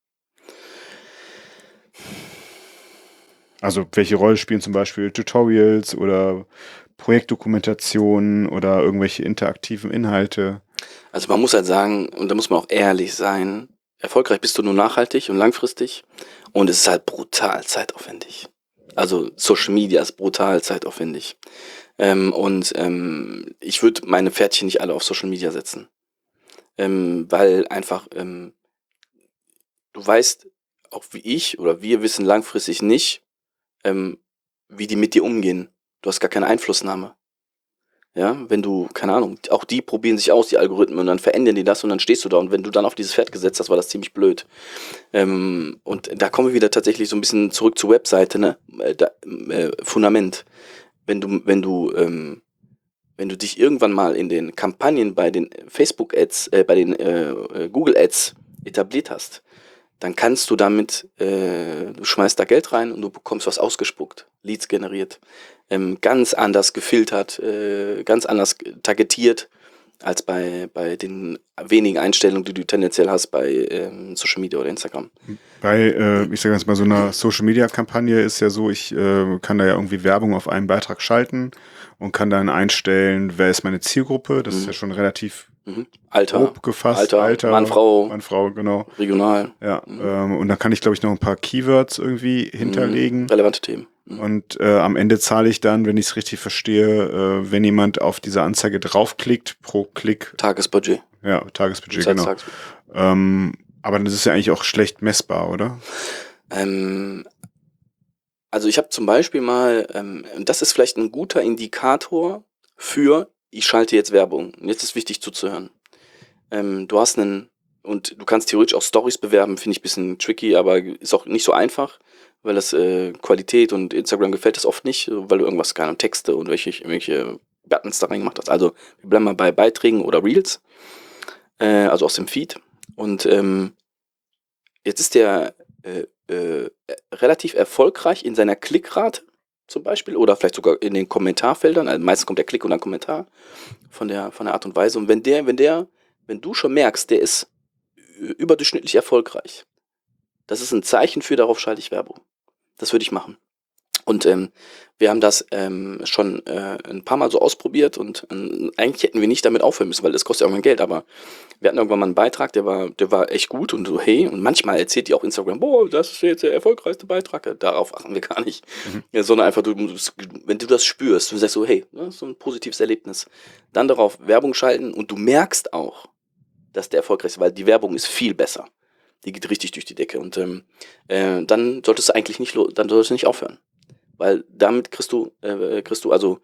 Also welche Rolle spielen zum Beispiel Tutorials oder Projektdokumentationen oder irgendwelche interaktiven Inhalte? Also man muss halt sagen, und da muss man auch ehrlich sein, erfolgreich bist du nur nachhaltig und langfristig und es ist halt brutal zeitaufwendig. Also Social Media ist brutal zeitaufwendig. Ähm, und ähm, ich würde meine Pferdchen nicht alle auf Social Media setzen. Ähm, weil einfach, ähm, du weißt, auch wie ich oder wir wissen langfristig nicht, ähm, wie die mit dir umgehen. Du hast gar keine Einflussnahme. Ja, wenn du, keine Ahnung, auch die probieren sich aus, die Algorithmen, und dann verändern die das und dann stehst du da und wenn du dann auf dieses Pferd gesetzt hast, war das ziemlich blöd. Ähm, und da kommen wir wieder tatsächlich so ein bisschen zurück zur Webseite, ne? Äh, da, äh, Fundament. Wenn du, wenn du, ähm, wenn du dich irgendwann mal in den Kampagnen bei den Facebook-Ads, äh, bei den äh, Google-Ads etabliert hast, dann kannst du damit, äh, du schmeißt da Geld rein und du bekommst was ausgespuckt, Leads generiert, ähm, ganz anders gefiltert, äh, ganz anders targetiert als bei, bei den wenigen Einstellungen, die du tendenziell hast bei ähm, Social Media oder Instagram. Bei, äh, ich sage jetzt mal, so einer Social-Media-Kampagne ist ja so, ich äh, kann da ja irgendwie Werbung auf einen Beitrag schalten und kann dann einstellen, wer ist meine Zielgruppe. Das Mhm. ist ja schon relativ Mhm. Alter, grob gefasst. Alter, Alter, Mann, Frau, Mann, Frau, genau. regional. Ja, Mhm. ähm, und dann kann ich, glaube ich, noch ein paar Keywords irgendwie hinterlegen. Mhm. Relevante Themen. Mhm. Und äh, am Ende zahle ich dann, wenn ich es richtig verstehe, äh, wenn jemand auf diese Anzeige draufklickt, pro Klick, Tagesbudget. ja, Tagesbudget, Zeit- genau. Tagesbudget. Ähm, aber das ist ja eigentlich auch schlecht messbar, oder? Ähm, Also ich habe zum Beispiel mal, ähm, und das ist vielleicht ein guter Indikator für, ich schalte jetzt Werbung. Und jetzt ist wichtig zuzuhören. Ähm, du hast einen, und du kannst theoretisch auch Stories bewerben, finde ich ein bisschen tricky, aber ist auch nicht so einfach, weil das äh, Qualität und Instagram gefällt das oft nicht, weil du irgendwas, keine Ahnung, Texte und welche, irgendwelche Buttons da reingemacht hast. Also wir bleiben mal bei Beiträgen oder Reels, äh, also aus dem Feed. Und ähm, jetzt ist der äh, äh, relativ erfolgreich in seiner Klickrate zum Beispiel oder vielleicht sogar in den Kommentarfeldern. Also meistens kommt der Klick und ein Kommentar von der, von der Art und Weise. Und wenn der, wenn der, wenn du schon merkst, der ist überdurchschnittlich erfolgreich, das ist ein Zeichen für, darauf schalte ich Werbung. Das würde ich machen. Und ähm, wir haben das ähm, schon äh, ein paar Mal so ausprobiert und ähm, eigentlich hätten wir nicht damit aufhören müssen, weil das kostet ja irgendwann Geld, aber wir hatten irgendwann mal einen Beitrag, der war, der war echt gut und so, hey, und manchmal erzählt die auch Instagram, boah, das ist jetzt der erfolgreichste Beitrag, darauf achten wir gar nicht, mhm. ja, sondern einfach, du, wenn du das spürst, du sagst so, hey, das ist so ein positives Erlebnis, dann darauf Werbung schalten und du merkst auch, dass der erfolgreich ist, weil die Werbung ist viel besser. Die geht richtig durch die Decke und ähm, äh, dann solltest du eigentlich nicht, dann solltest du nicht aufhören. Weil damit kriegst du, äh, kriegst du, also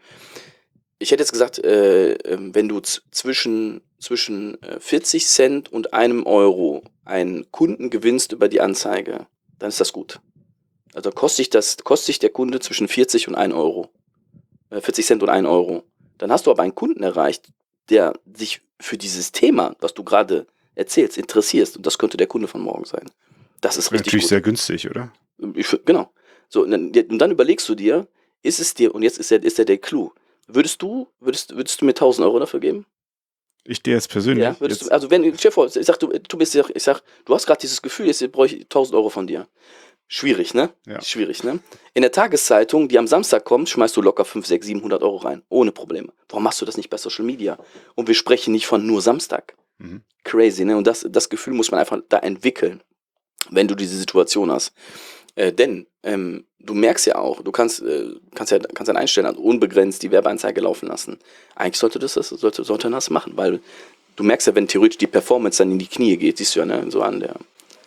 ich hätte jetzt gesagt, äh, äh, wenn du z- zwischen, zwischen äh, vierzig Cent und einem Euro einen Kunden gewinnst über die Anzeige, dann ist das gut. Also kostet sich, das, kostet sich der Kunde zwischen vierzig und ein Euro. Äh, vierzig Cent und ein Euro. Dann hast du aber einen Kunden erreicht, der sich für dieses Thema, was du gerade erzählst, interessierst. Und das könnte der Kunde von morgen sein. Das ist richtig Natürlich gut. sehr günstig, oder? Ich, genau. So, und dann, und dann überlegst du dir, ist es dir, und jetzt ist der, ist der, der Clou, würdest du, würdest, würdest du mir tausend Euro dafür geben? Ich dir jetzt persönlich? Ja, würdest jetzt? du, also wenn, stell dir vor, ich sag, du, du bist, ich sag, du hast gerade dieses Gefühl, jetzt brauche ich tausend Euro von dir. Schwierig, ne? Ja. Schwierig, ne? In der Tageszeitung, die am Samstag kommt, schmeißt du locker fünfhundert, sechshundert, siebenhundert Euro rein. Ohne Probleme. Warum machst du das nicht bei Social Media? Und wir sprechen nicht von nur Samstag. Mhm. Crazy, ne? Und das, das Gefühl muss man einfach da entwickeln, wenn du diese Situation hast. Äh, denn ähm, du merkst ja auch, du kannst, äh, kannst ja kannst dann einstellen, also unbegrenzt die Werbeanzeige laufen lassen. Eigentlich sollte das, das sollte, sollte das machen, weil du merkst ja, wenn theoretisch die Performance dann in die Knie geht, siehst du ja, ne, so an der,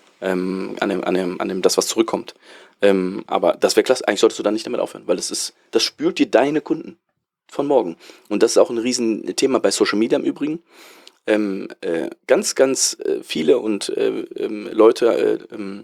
ähm, an dem, an dem, an dem, das, was zurückkommt. Ähm, aber das wäre klasse, eigentlich solltest du dann nicht damit aufhören, weil das ist, das spürt dir deine Kunden von morgen. Und das ist auch ein Riesenthema bei Social Media im Übrigen. Ähm, äh, ganz, ganz äh, viele und äh, ähm, Leute äh, ähm,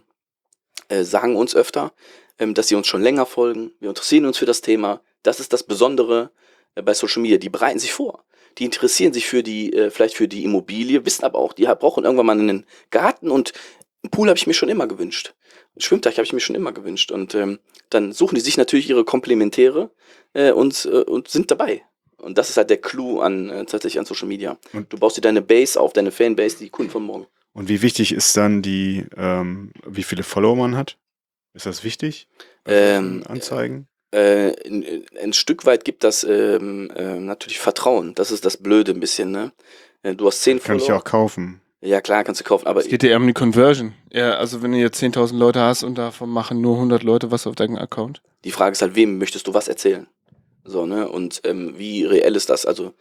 äh, sagen uns öfter, ähm, dass sie uns schon länger folgen. Wir interessieren uns für das Thema. Das ist das Besondere äh, bei Social Media. Die bereiten sich vor. Die interessieren sich für die, äh, vielleicht für die Immobilie, wissen aber auch, die brauchen irgendwann mal einen Garten und einen Pool habe ich mir schon immer gewünscht. Einen Schwimmteich habe ich mir schon immer gewünscht. Und ähm, dann suchen die sich natürlich ihre Komplementäre äh, und, äh, und sind dabei. Und das ist halt der Clou an äh, tatsächlich an Social Media. Und du baust dir deine Base auf, deine Fanbase, die Kunden von morgen. Und wie wichtig ist dann die, ähm, wie viele Follower man hat? Ist das wichtig? Ähm, Anzeigen? Äh, ein, ein Stück weit gibt das ähm, äh, natürlich Vertrauen. Das ist das Blöde ein bisschen, ne? Du hast zehn Kann Follower. ich ja auch kaufen. Ja, klar, kannst du kaufen, aber... Es geht ja eher um die Conversion. Ja, also wenn du jetzt zehntausend Leute hast und davon machen nur hundert Leute was auf deinem Account. Die Frage ist halt, wem möchtest du was erzählen? So, ne? Und ähm, wie reell ist das? Also,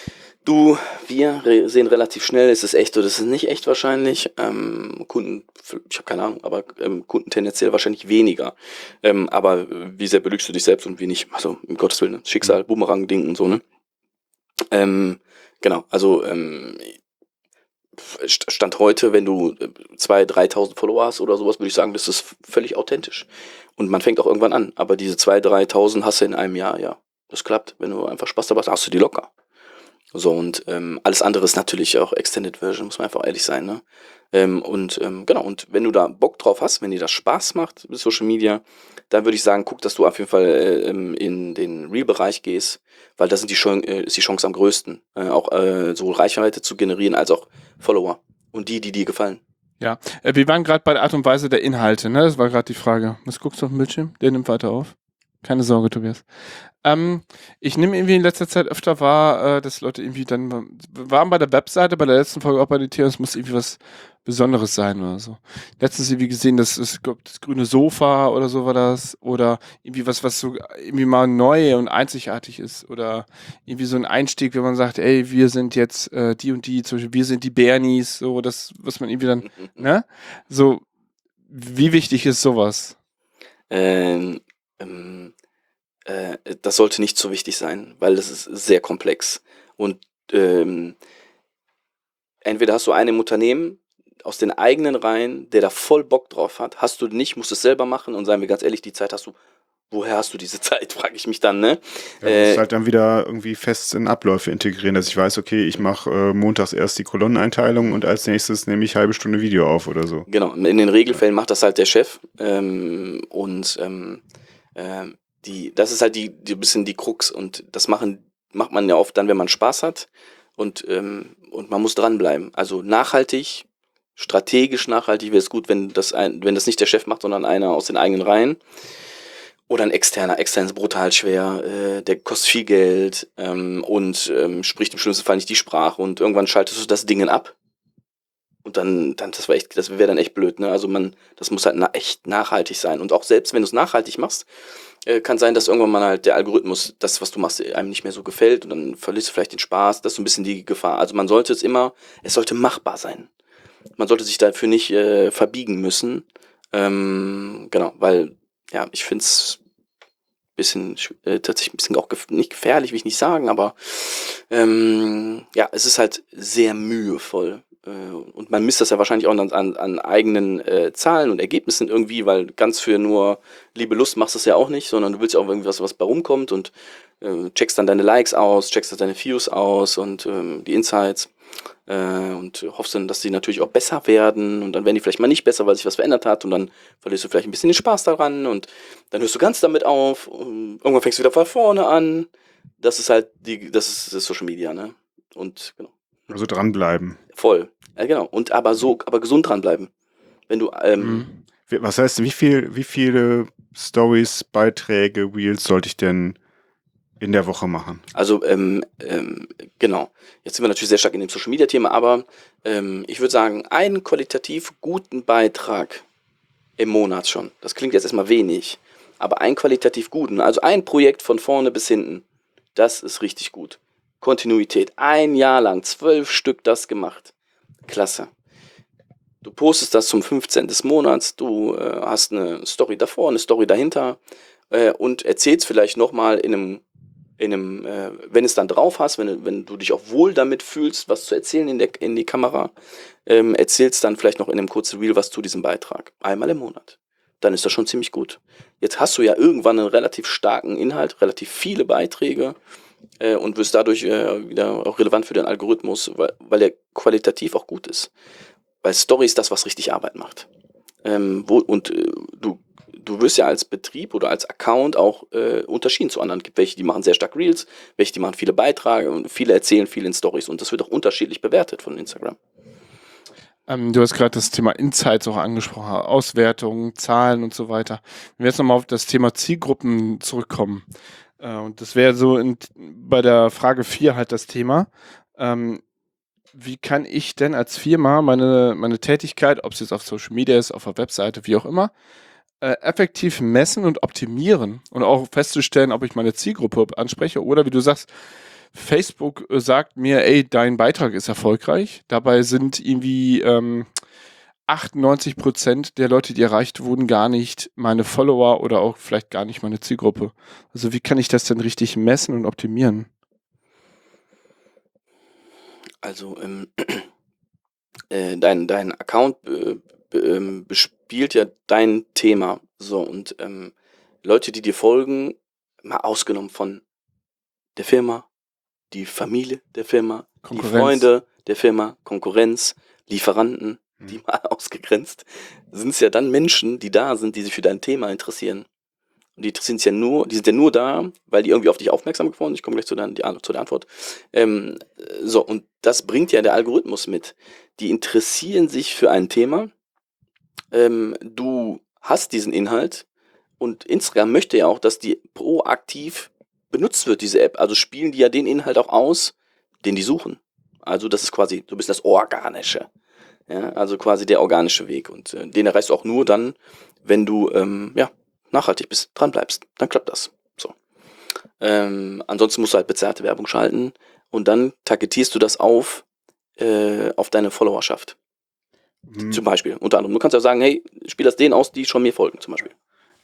du, wir re- sehen relativ schnell, ist es echt oder ist es nicht echt wahrscheinlich. Ähm, Kunden, ich habe keine Ahnung, aber ähm, Kunden tendenziell wahrscheinlich weniger. Ähm, aber wie sehr belügst du dich selbst und wie nicht? Also, um Gottes Willen, Schicksal, Boomerang-Ding und so, ne? Ähm, genau, also, ähm, Stand heute, wenn du zweitausend, dreitausend Follower hast oder sowas, würde ich sagen, das ist völlig authentisch. Und man fängt auch irgendwann an. Aber diese zweitausend, dreitausend hast du in einem Jahr, ja, das klappt. Wenn du einfach Spaß dabei hast, hast du die locker. So, und ähm, alles andere ist natürlich auch Extended Version, muss man einfach ehrlich sein, ne? Ähm, und ähm, genau, und wenn du da Bock drauf hast, wenn dir das Spaß macht mit Social Media, dann würde ich sagen, guck, dass du auf jeden Fall äh, in den Real-Bereich gehst, weil da sind die Chance, äh, ist die Chance am größten, äh, auch äh, sowohl Reichweite zu generieren als auch Follower und die, die dir gefallen. Ja, äh, wir waren gerade bei der Art und Weise der Inhalte, ne? Das war gerade die Frage. Was guckst du auf dem Bildschirm? Der nimmt weiter auf. Keine Sorge, Tobias. Ähm, ich nehme irgendwie in letzter Zeit öfter wahr, äh, dass Leute irgendwie dann, wir waren bei der Webseite, bei der letzten Folge auch bei den Themen, es muss irgendwie was Besonderes sein oder so. Letztens irgendwie gesehen, das ist, ich glaub, das grüne Sofa oder so war das, oder irgendwie was, was so irgendwie mal neu und einzigartig ist, oder irgendwie so ein Einstieg, wenn man sagt, ey, wir sind jetzt äh, die und die, zum Beispiel, wir sind die Bernies, so, das, was man irgendwie dann, ne? So, wie wichtig ist sowas? Ähm, ähm, äh, das sollte nicht so wichtig sein, weil das ist sehr komplex. Und ähm, entweder hast du einen im Unternehmen aus den eigenen Reihen, der da voll Bock drauf hat, hast du nicht, musst es selber machen und seien wir ganz ehrlich, die Zeit hast du, woher hast du diese Zeit, frage ich mich dann, ne? Du musst äh, halt dann wieder irgendwie fest in Abläufe integrieren, dass ich weiß, okay, ich mache äh, montags erst die Kolonneneinteilung und als nächstes nehme ich halbe Stunde Video auf oder so. Genau, in den Regelfällen macht das halt der Chef ähm, und ähm, äh, die, das ist halt die, die bisschen die Krux und das machen, macht man ja oft dann, wenn man Spaß hat und, ähm, und man muss dranbleiben. Also nachhaltig, strategisch nachhaltig wäre es gut, wenn das, ein, wenn das nicht der Chef macht, sondern einer aus den eigenen Reihen. Oder ein externer. Extern ist brutal schwer, äh, der kostet viel Geld ähm, und ähm, spricht im schlimmsten Fall nicht die Sprache und irgendwann schaltest du das Ding ab. Und dann, dann das war echt, das wäre dann echt blöd, ne? Also man, das muss halt na, echt nachhaltig sein. Und auch selbst wenn du es nachhaltig machst, äh, kann sein, dass irgendwann mal halt der Algorithmus, das, was du machst, einem nicht mehr so gefällt und dann verlierst du vielleicht den Spaß. Das ist so ein bisschen die Gefahr. Also man sollte es immer, es sollte machbar sein. Man sollte sich dafür nicht äh, verbiegen müssen. Ähm, genau, weil, ja, ich finde es bisschen, äh, tatsächlich ein bisschen auch gef- nicht gefährlich, will ich nicht sagen, aber ähm, ja, es ist halt sehr mühevoll. Äh, und man misst das ja wahrscheinlich auch an, an, an eigenen äh, Zahlen und Ergebnissen irgendwie, weil ganz für nur Liebe Lust machst du es ja auch nicht, sondern du willst ja auch irgendwas, was bei rumkommt und äh, checkst dann deine Likes aus, checkst dann deine Views aus und ähm, die Insights. Äh, und hoffst dann, dass die natürlich auch besser werden und dann werden die vielleicht mal nicht besser, weil sich was verändert hat und dann verlierst du vielleicht ein bisschen den Spaß daran und dann hörst du ganz damit auf und irgendwann fängst du wieder von vorne an. Das ist halt die, das ist das Social Media, ne? Und genau. Also dranbleiben. Voll. Ja, genau. Und aber so, aber gesund dranbleiben. Wenn du, ähm, Mhm. Was heißt, wie viel, wie viele Stories, Beiträge, Reels sollte ich denn in der Woche machen? Also, ähm, ähm, genau. Jetzt sind wir natürlich sehr stark in dem Social-Media-Thema, aber ähm, ich würde sagen, einen qualitativ guten Beitrag im Monat schon. Das klingt jetzt erstmal wenig, aber einen qualitativ guten, also ein Projekt von vorne bis hinten, das ist richtig gut. Kontinuität. Ein Jahr lang, zwölf Stück das gemacht. Klasse. Du postest das zum fünfzehnten des Monats, du äh, hast eine Story davor, eine Story dahinter äh, und erzählst vielleicht nochmal in einem in einem, äh, wenn es dann drauf hast, wenn, wenn du dich auch wohl damit fühlst, was zu erzählen in, der, in die Kamera, ähm, erzählst dann vielleicht noch in einem kurzen Reel was zu diesem Beitrag. Einmal im Monat. Dann ist das schon ziemlich gut. Jetzt hast du ja irgendwann einen relativ starken Inhalt, relativ viele Beiträge äh, und wirst dadurch äh, wieder auch relevant für den Algorithmus, weil, weil der qualitativ auch gut ist. Weil Story ist das, was richtig Arbeit macht. Ähm, wo, und äh, du Du wirst ja als Betrieb oder als Account auch äh, unterschieden zu anderen. Es gibt welche, die machen sehr stark Reels, welche, die machen viele Beiträge und viele erzählen viel in Stories und das wird auch unterschiedlich bewertet von Instagram. Ähm, du hast gerade das Thema Insights auch angesprochen, Auswertungen, Zahlen und so weiter. Wenn wir jetzt nochmal auf das Thema Zielgruppen zurückkommen, äh, und das wäre so in, bei der Frage vier halt das Thema, ähm, wie kann ich denn als Firma meine, meine Tätigkeit, ob es jetzt auf Social Media ist, auf der Webseite, wie auch immer, äh, effektiv messen und optimieren und auch festzustellen, ob ich meine Zielgruppe anspreche oder wie du sagst, Facebook äh, sagt mir, ey, dein Beitrag ist erfolgreich. Dabei sind irgendwie ähm, achtundneunzig Prozent der Leute, die erreicht wurden, gar nicht meine Follower oder auch vielleicht gar nicht meine Zielgruppe. Also wie kann ich das denn richtig messen und optimieren? Also ähm, äh, dein, dein Account äh, be, bespielt ja dein Thema. So, und ähm, Leute, die dir folgen, mal ausgenommen von der Firma, die Familie der Firma, die Freunde der Firma, Konkurrenz, Lieferanten, hm. die mal ausgegrenzt, sind es ja dann Menschen, die da sind, die sich für dein Thema interessieren. Und die interessieren sich ja nur, die sind ja nur da, weil die irgendwie auf dich aufmerksam geworden sind. Ich komme gleich zu der, die, zu der Antwort. Ähm, so, und das bringt ja der Algorithmus mit. Die interessieren sich für ein Thema. Ähm, du hast diesen Inhalt und Instagram möchte ja auch, dass die proaktiv benutzt wird, diese App. Also spielen die ja den Inhalt auch aus, den die suchen. Also das ist quasi so ein bisschen das Organische. Ja, also quasi der organische Weg. Und äh, den erreichst du auch nur dann, wenn du ähm, ja, nachhaltig bist, dran bleibst. Dann klappt das. So. Ähm, ansonsten musst du halt bezahlte Werbung schalten und dann targetierst du das auf, äh, auf deine Followerschaft. Mhm. Zum Beispiel, unter anderem. Du kannst ja sagen, hey, spiel das denen aus, die schon mir folgen, zum Beispiel.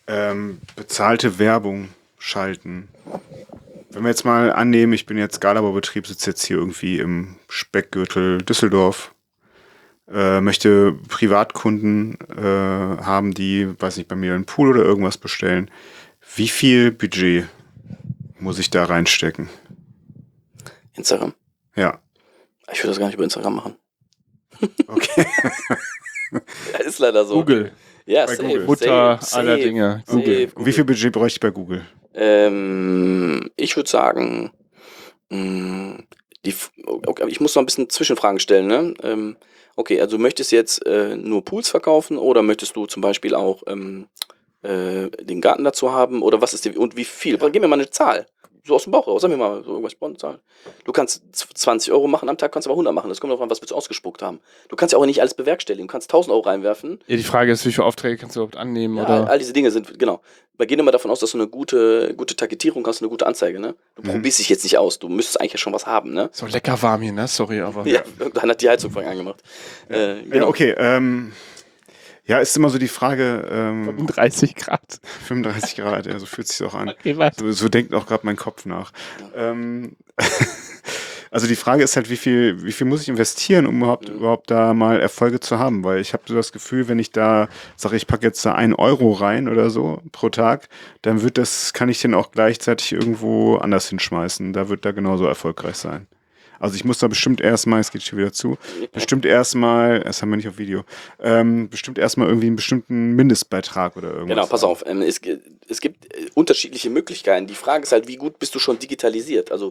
Ähm, bezahlte Werbung schalten. Wenn wir jetzt mal annehmen, ich bin jetzt Galabaubetrieb, sitze jetzt hier irgendwie im Speckgürtel Düsseldorf, äh, möchte Privatkunden äh, haben, die, weiß nicht, bei mir einen Pool oder irgendwas bestellen. Wie viel Budget muss ich da reinstecken? Instagram. Ja. Ich würde das gar nicht über Instagram machen. Okay. Ja, ist leider so. Google. Ja, Bei safe, Google. Mutter safe, aller safe, Dinge. safe, Google. Wie viel Budget bräuchte ich bei Google? Ähm, ich würde sagen, mh, die, okay, ich muss noch ein bisschen Zwischenfragen stellen. Ne? Ähm, okay, also du möchtest jetzt äh, nur Pools verkaufen oder möchtest du zum Beispiel auch ähm, äh, den Garten dazu haben oder was ist die, und wie viel? Gib mir mal eine Zahl. So aus dem Bauch raus, sag mir mal so irgendwas, eine Zahl. Du kannst zwanzig Euro machen am Tag, kannst aber hundert machen. Das kommt darauf an, was willst du ausgespuckt haben. Du kannst ja auch nicht alles bewerkstelligen. Du kannst tausend Euro reinwerfen. Ja, die Frage ist, wie viele Aufträge kannst du überhaupt annehmen? Ja, oder? all, all diese Dinge sind, genau. Wir gehen immer davon aus, dass du eine gute, gute Targetierung hast, eine gute Anzeige, ne? Du Mhm. probierst dich jetzt nicht aus. Du müsstest eigentlich ja schon was haben, ne? Ist auch lecker warm hier, ne? Sorry, aber. Ja, dann hat die Heizung vorhin angemacht. Äh, genau. Ja, okay. Ähm, ja, ist immer so die Frage, ähm, fünfunddreißig Grad. fünfunddreißig Grad, ja, so fühlt sich auch an. Okay, was? So, so denkt auch gerade mein Kopf nach. Ähm, also die Frage ist halt, wie viel, wie viel muss ich investieren, um überhaupt, Mhm. überhaupt da mal Erfolge zu haben? Weil ich habe so das Gefühl, wenn ich da sage, ich packe jetzt da einen Euro rein oder so pro Tag, dann wird das, kann ich den auch gleichzeitig irgendwo anders hinschmeißen. Da wird da genauso erfolgreich sein. Also ich muss da bestimmt erstmal, es geht schon wieder zu, bestimmt erstmal, das haben wir nicht auf Video, ähm, bestimmt erstmal irgendwie einen bestimmten Mindestbeitrag oder irgendwas. Genau, pass auf. Ähm, es, ge- es gibt äh, unterschiedliche Möglichkeiten. Die Frage ist halt, wie gut bist du schon digitalisiert? Also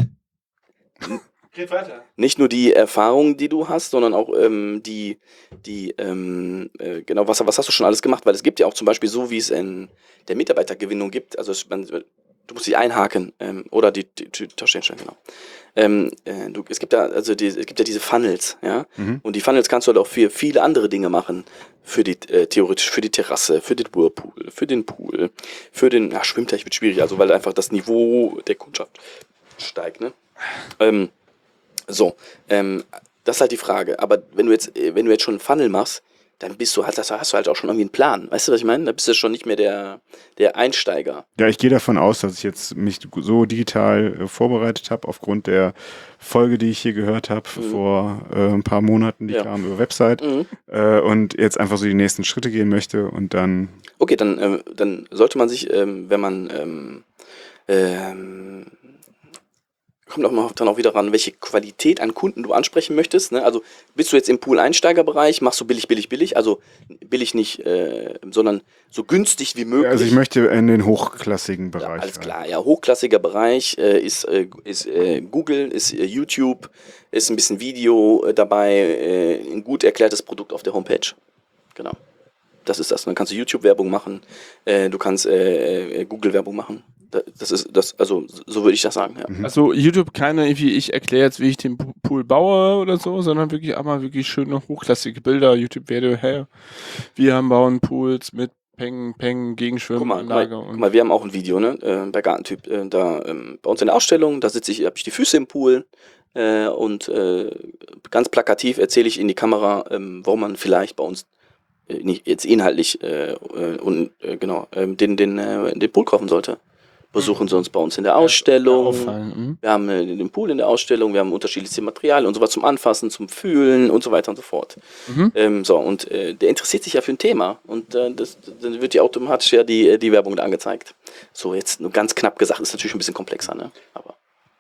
Geht weiter. nicht nur die Erfahrungen, die du hast, sondern auch ähm, die, die ähm, äh, genau, was, was hast du schon alles gemacht? Weil es gibt ja auch zum Beispiel so, wie es in der Mitarbeitergewinnung gibt, also es, man, du musst dich einhaken ähm, oder die, die, die Tasche hinstellen, genau. Ähm, äh, du, es gibt da, also die, es gibt ja diese Funnels, ja, Mhm. und die Funnels kannst du halt auch für viele andere Dinge machen. Für die, äh, theoretisch, für die Terrasse, für den Whirlpool, für den Pool, für den, ja, Schwimmteich wird schwierig, also weil einfach das Niveau der Kundschaft steigt, ne? Ähm, so, ähm, das ist halt die Frage. Aber wenn du jetzt, äh, wenn du jetzt schon einen Funnel machst, dann bist du halt, das hast du halt auch schon irgendwie einen Plan. Weißt du, was ich meine? Da bist du schon nicht mehr der, der Einsteiger. Ja, ich gehe davon aus, dass ich jetzt mich so digital äh, vorbereitet habe, aufgrund der Folge, die ich hier gehört habe Mhm. vor äh, ein paar Monaten, die Ja. kam über Website, Mhm. äh, und jetzt einfach so die nächsten Schritte gehen möchte und dann, Okay, dann, ähm, dann sollte man sich, ähm, wenn man, ähm, ähm, kommt auch mal dann auch wieder ran, welche Qualität an Kunden du ansprechen möchtest. Ne? Also bist du jetzt im Pool-Einsteigerbereich, machst du billig, billig, billig, also billig nicht, äh, sondern so günstig wie möglich. also ich möchte in den hochklassigen Ja, Bereich. alles rein. klar, ja, hochklassiger Bereich äh, ist, äh, ist äh, Google, ist äh, YouTube, ist ein bisschen Video äh, dabei, äh, ein gut erklärtes Produkt auf der Homepage. Genau. Das ist das. Dann kannst du YouTube-Werbung machen, äh, du kannst äh, äh, Google-Werbung machen. Da- Das ist das, also so würde ich das sagen, ja. Mhm. Also YouTube keine, irgendwie ich erkläre jetzt, wie ich den Pu- Pool baue oder so, sondern wirklich einmal wirklich schöne hochklassige Bilder. YouTube werde, hey, wir haben bauen Pools mit Peng, Peng, Guck mal, guck mal, Gegenschwimmanlage guck und mal, wir haben auch ein Video, ne, äh, bei Gartentyp, äh, da ähm, bei uns in der Ausstellung, da sitze ich, habe ich die Füße im Pool äh, und äh, ganz plakativ erzähle ich in die Kamera, ähm, warum man vielleicht bei uns äh, nicht jetzt inhaltlich äh, äh, und äh, genau ähm, den den äh, den Pool kaufen sollte. Besuchen Sie uns bei uns in der Ausstellung. auffallen. Mhm. Wir haben äh, den Pool in der Ausstellung, wir haben unterschiedlichste Materialien und sowas zum Anfassen, zum Fühlen und so weiter und so fort. Mhm. Ähm, so, und äh, der interessiert sich ja für ein Thema und äh, das, dann wird ja automatisch ja die, die Werbung da angezeigt. So, jetzt nur ganz knapp gesagt, ist natürlich ein bisschen komplexer, ne? Aber,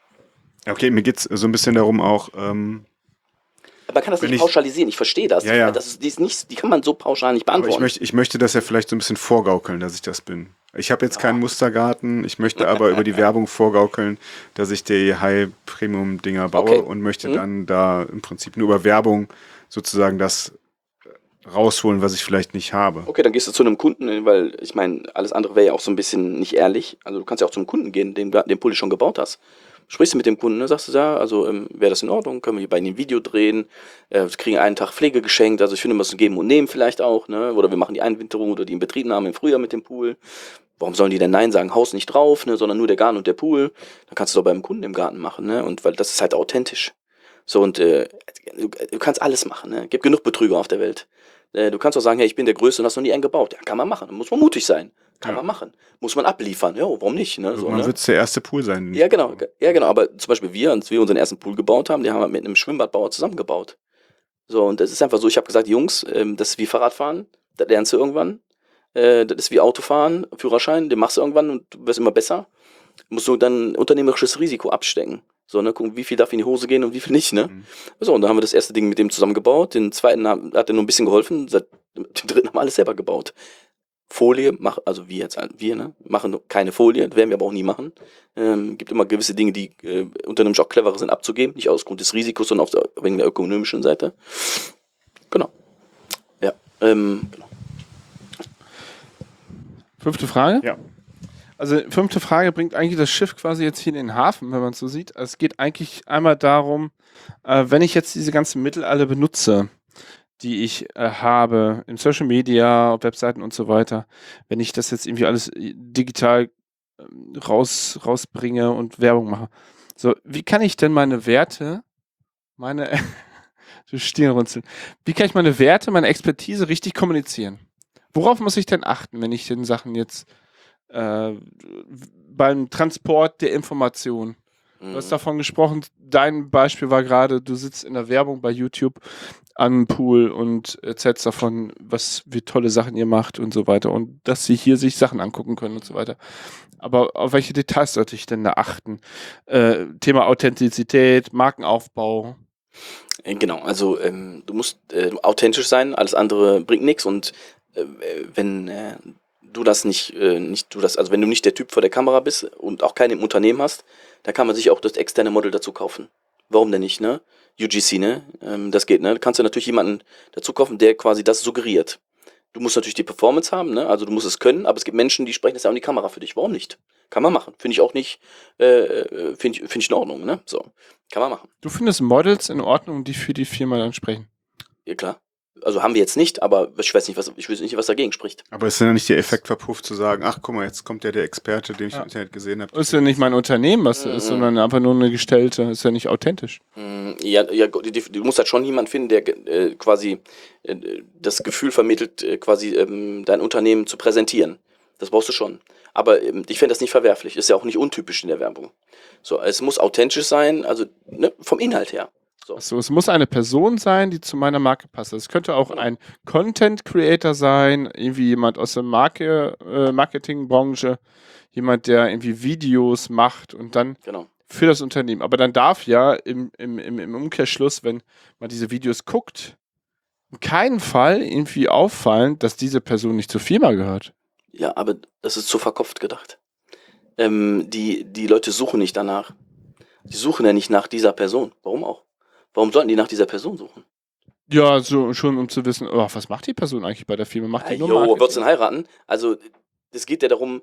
Okay, mir geht's so ein bisschen darum auch, ähm, aber man kann das Wenn nicht ich- pauschalisieren, ich verstehe das. Ja, ja. Das ist, die, ist nicht, die kann man so pauschal nicht aber ich beantworten. möchte, ich möchte das ja vielleicht so ein bisschen vorgaukeln, dass ich das bin. Ich habe jetzt keinen Mustergarten, ich möchte aber über die Werbung vorgaukeln, dass ich die High-Premium-Dinger baue Okay. und möchte Mhm. dann da im Prinzip nur über Werbung sozusagen das rausholen, was ich vielleicht nicht habe. Okay, dann gehst du zu einem Kunden, weil ich meine, alles andere wäre ja auch so ein bisschen nicht ehrlich. Also du kannst ja auch zu einem Kunden gehen, den, den Pool du schon gebaut hast. Sprichst du mit dem Kunden, ne? Sagst du, ja, also ähm, wäre das in Ordnung, können wir hier bei Ihnen ein Video drehen, äh, wir kriegen einen Tag Pflege geschenkt, also ich finde, wir müssen geben und nehmen vielleicht auch, ne? Oder wir machen die Einwinterung oder die Inbetriebnahme im Frühjahr mit dem Pool. Warum sollen die denn Nein sagen? Haus nicht drauf, ne? Sondern nur der Garten und der Pool. Dann kannst du doch beim Kunden im Garten machen, ne? Und weil das ist halt authentisch. So, und äh, du, du kannst alles machen, ne? Gibt genug Betrüger auf der Welt. Äh, du kannst auch sagen, hey, ich bin der Größte und hast noch nie einen gebaut. Ja, kann man machen, da muss man mutig sein. Kann Ja. man machen. Muss man abliefern. Ja, warum nicht? Ne? So, Man ne? wird der erste Pool sein. Ja, genau. Ja, genau. Aber zum Beispiel wir, als wir unseren ersten Pool gebaut haben, den haben wir mit einem Schwimmbadbauer zusammengebaut. So, und das ist einfach so, ich habe gesagt, Jungs, ähm, das ist wie Fahrradfahren, das lernst du irgendwann. Äh, das ist wie Autofahren, Führerschein, den machst du irgendwann und du wirst immer besser. Musst du dann unternehmerisches Risiko abstecken. So, ne, gucken, wie viel darf in die Hose gehen und wie viel nicht, ne? Mhm. So, und dann haben wir das erste Ding mit dem zusammengebaut, den zweiten haben, hat er nur ein bisschen geholfen, seit dem dritten haben wir alles selber gebaut. Folie, mach, also wir jetzt, wir, ne, machen keine Folie, das werden wir aber auch nie machen. Ähm, gibt immer gewisse Dinge, die äh, unternehmerisch auch cleverer sind abzugeben, nicht aus Grund des Risikos, sondern auf der, wegen der ökonomischen Seite. Genau. Ja, ähm, genau. Fünfte Frage? Ja. Also fünfte Frage bringt eigentlich das Schiff quasi jetzt hier in den Hafen, wenn man es so sieht. Also es geht eigentlich einmal darum, äh, wenn ich jetzt diese ganzen Mittel alle benutze, die ich äh, habe, in Social Media, auf Webseiten und so weiter, wenn ich das jetzt irgendwie alles digital ähm, raus, rausbringe und Werbung mache. So, wie kann ich denn meine Werte, meine so Stirnrunzeln, wie kann ich meine Werte, meine Expertise richtig kommunizieren? Worauf muss ich denn achten, wenn ich den Sachen jetzt äh, beim Transport der Information. Du hast davon gesprochen, dein Beispiel war gerade, du sitzt in der Werbung bei YouTube am Pool und erzählst davon, was wie tolle Sachen ihr macht und so weiter und dass sie hier sich Sachen angucken können und so weiter. Aber auf welche Details sollte ich denn da achten? Äh, Thema Authentizität, Markenaufbau. Genau, also ähm, du musst äh, authentisch sein, alles andere bringt nichts und äh, wenn äh, du das nicht, äh, nicht du das, also wenn du nicht der Typ vor der Kamera bist und auch keinen im Unternehmen hast, da kann man sich auch das externe Model dazu kaufen. Warum denn nicht, ne? U G C, ne? Ähm, das geht, ne? Da kannst du natürlich jemanden dazu kaufen, der quasi das suggeriert. Du musst natürlich die Performance haben, ne? Also du musst es können, aber es gibt Menschen, die sprechen das ja auch in die Kamera für dich. Warum nicht? Kann man machen. Finde ich auch nicht, äh, finde ich, find ich in Ordnung, ne? So. Kann man machen. Du findest Models in Ordnung, die für die Firma dann sprechen? Ja, klar. Also haben wir jetzt nicht, aber ich weiß nicht, was, ich weiß nicht, was dagegen spricht. Aber ist ja nicht der Effekt verpufft zu sagen, ach guck mal, jetzt kommt ja der Experte, den ich Ja. im Internet gesehen habe. Ist ja nicht mein Unternehmen, was Mhm. ist, sondern einfach nur eine gestellte, ist ja nicht authentisch. Mm, Ja, ja, du, du musst halt schon jemanden finden, der äh, quasi äh, das Gefühl vermittelt, äh, quasi ähm, dein Unternehmen zu präsentieren. Das brauchst du schon. Aber ähm, ich fände das nicht verwerflich. Ist ja auch nicht untypisch in der Werbung. So, es muss authentisch sein, also ne, vom Inhalt her. So. Achso, es muss eine Person sein, die zu meiner Marke passt. Es könnte auch ein Content Creator sein, irgendwie jemand aus der Marke, äh, Marketingbranche, jemand, der irgendwie Videos macht und dann Genau. für das Unternehmen. Aber dann darf ja im, im, im, im Umkehrschluss, wenn man diese Videos guckt, in keinem Fall irgendwie auffallen, dass diese Person nicht zur Firma gehört. Ja, aber das ist zu verkopft gedacht. Ähm, die, die Leute suchen nicht danach. Die suchen ja nicht nach dieser Person. Warum auch? Warum sollten die nach dieser Person suchen? Ja, so schon um zu wissen, oh, was macht die Person eigentlich bei der Firma? Macht die nur Jo, Marketing? würdest du denn heiraten? Also, es geht ja darum,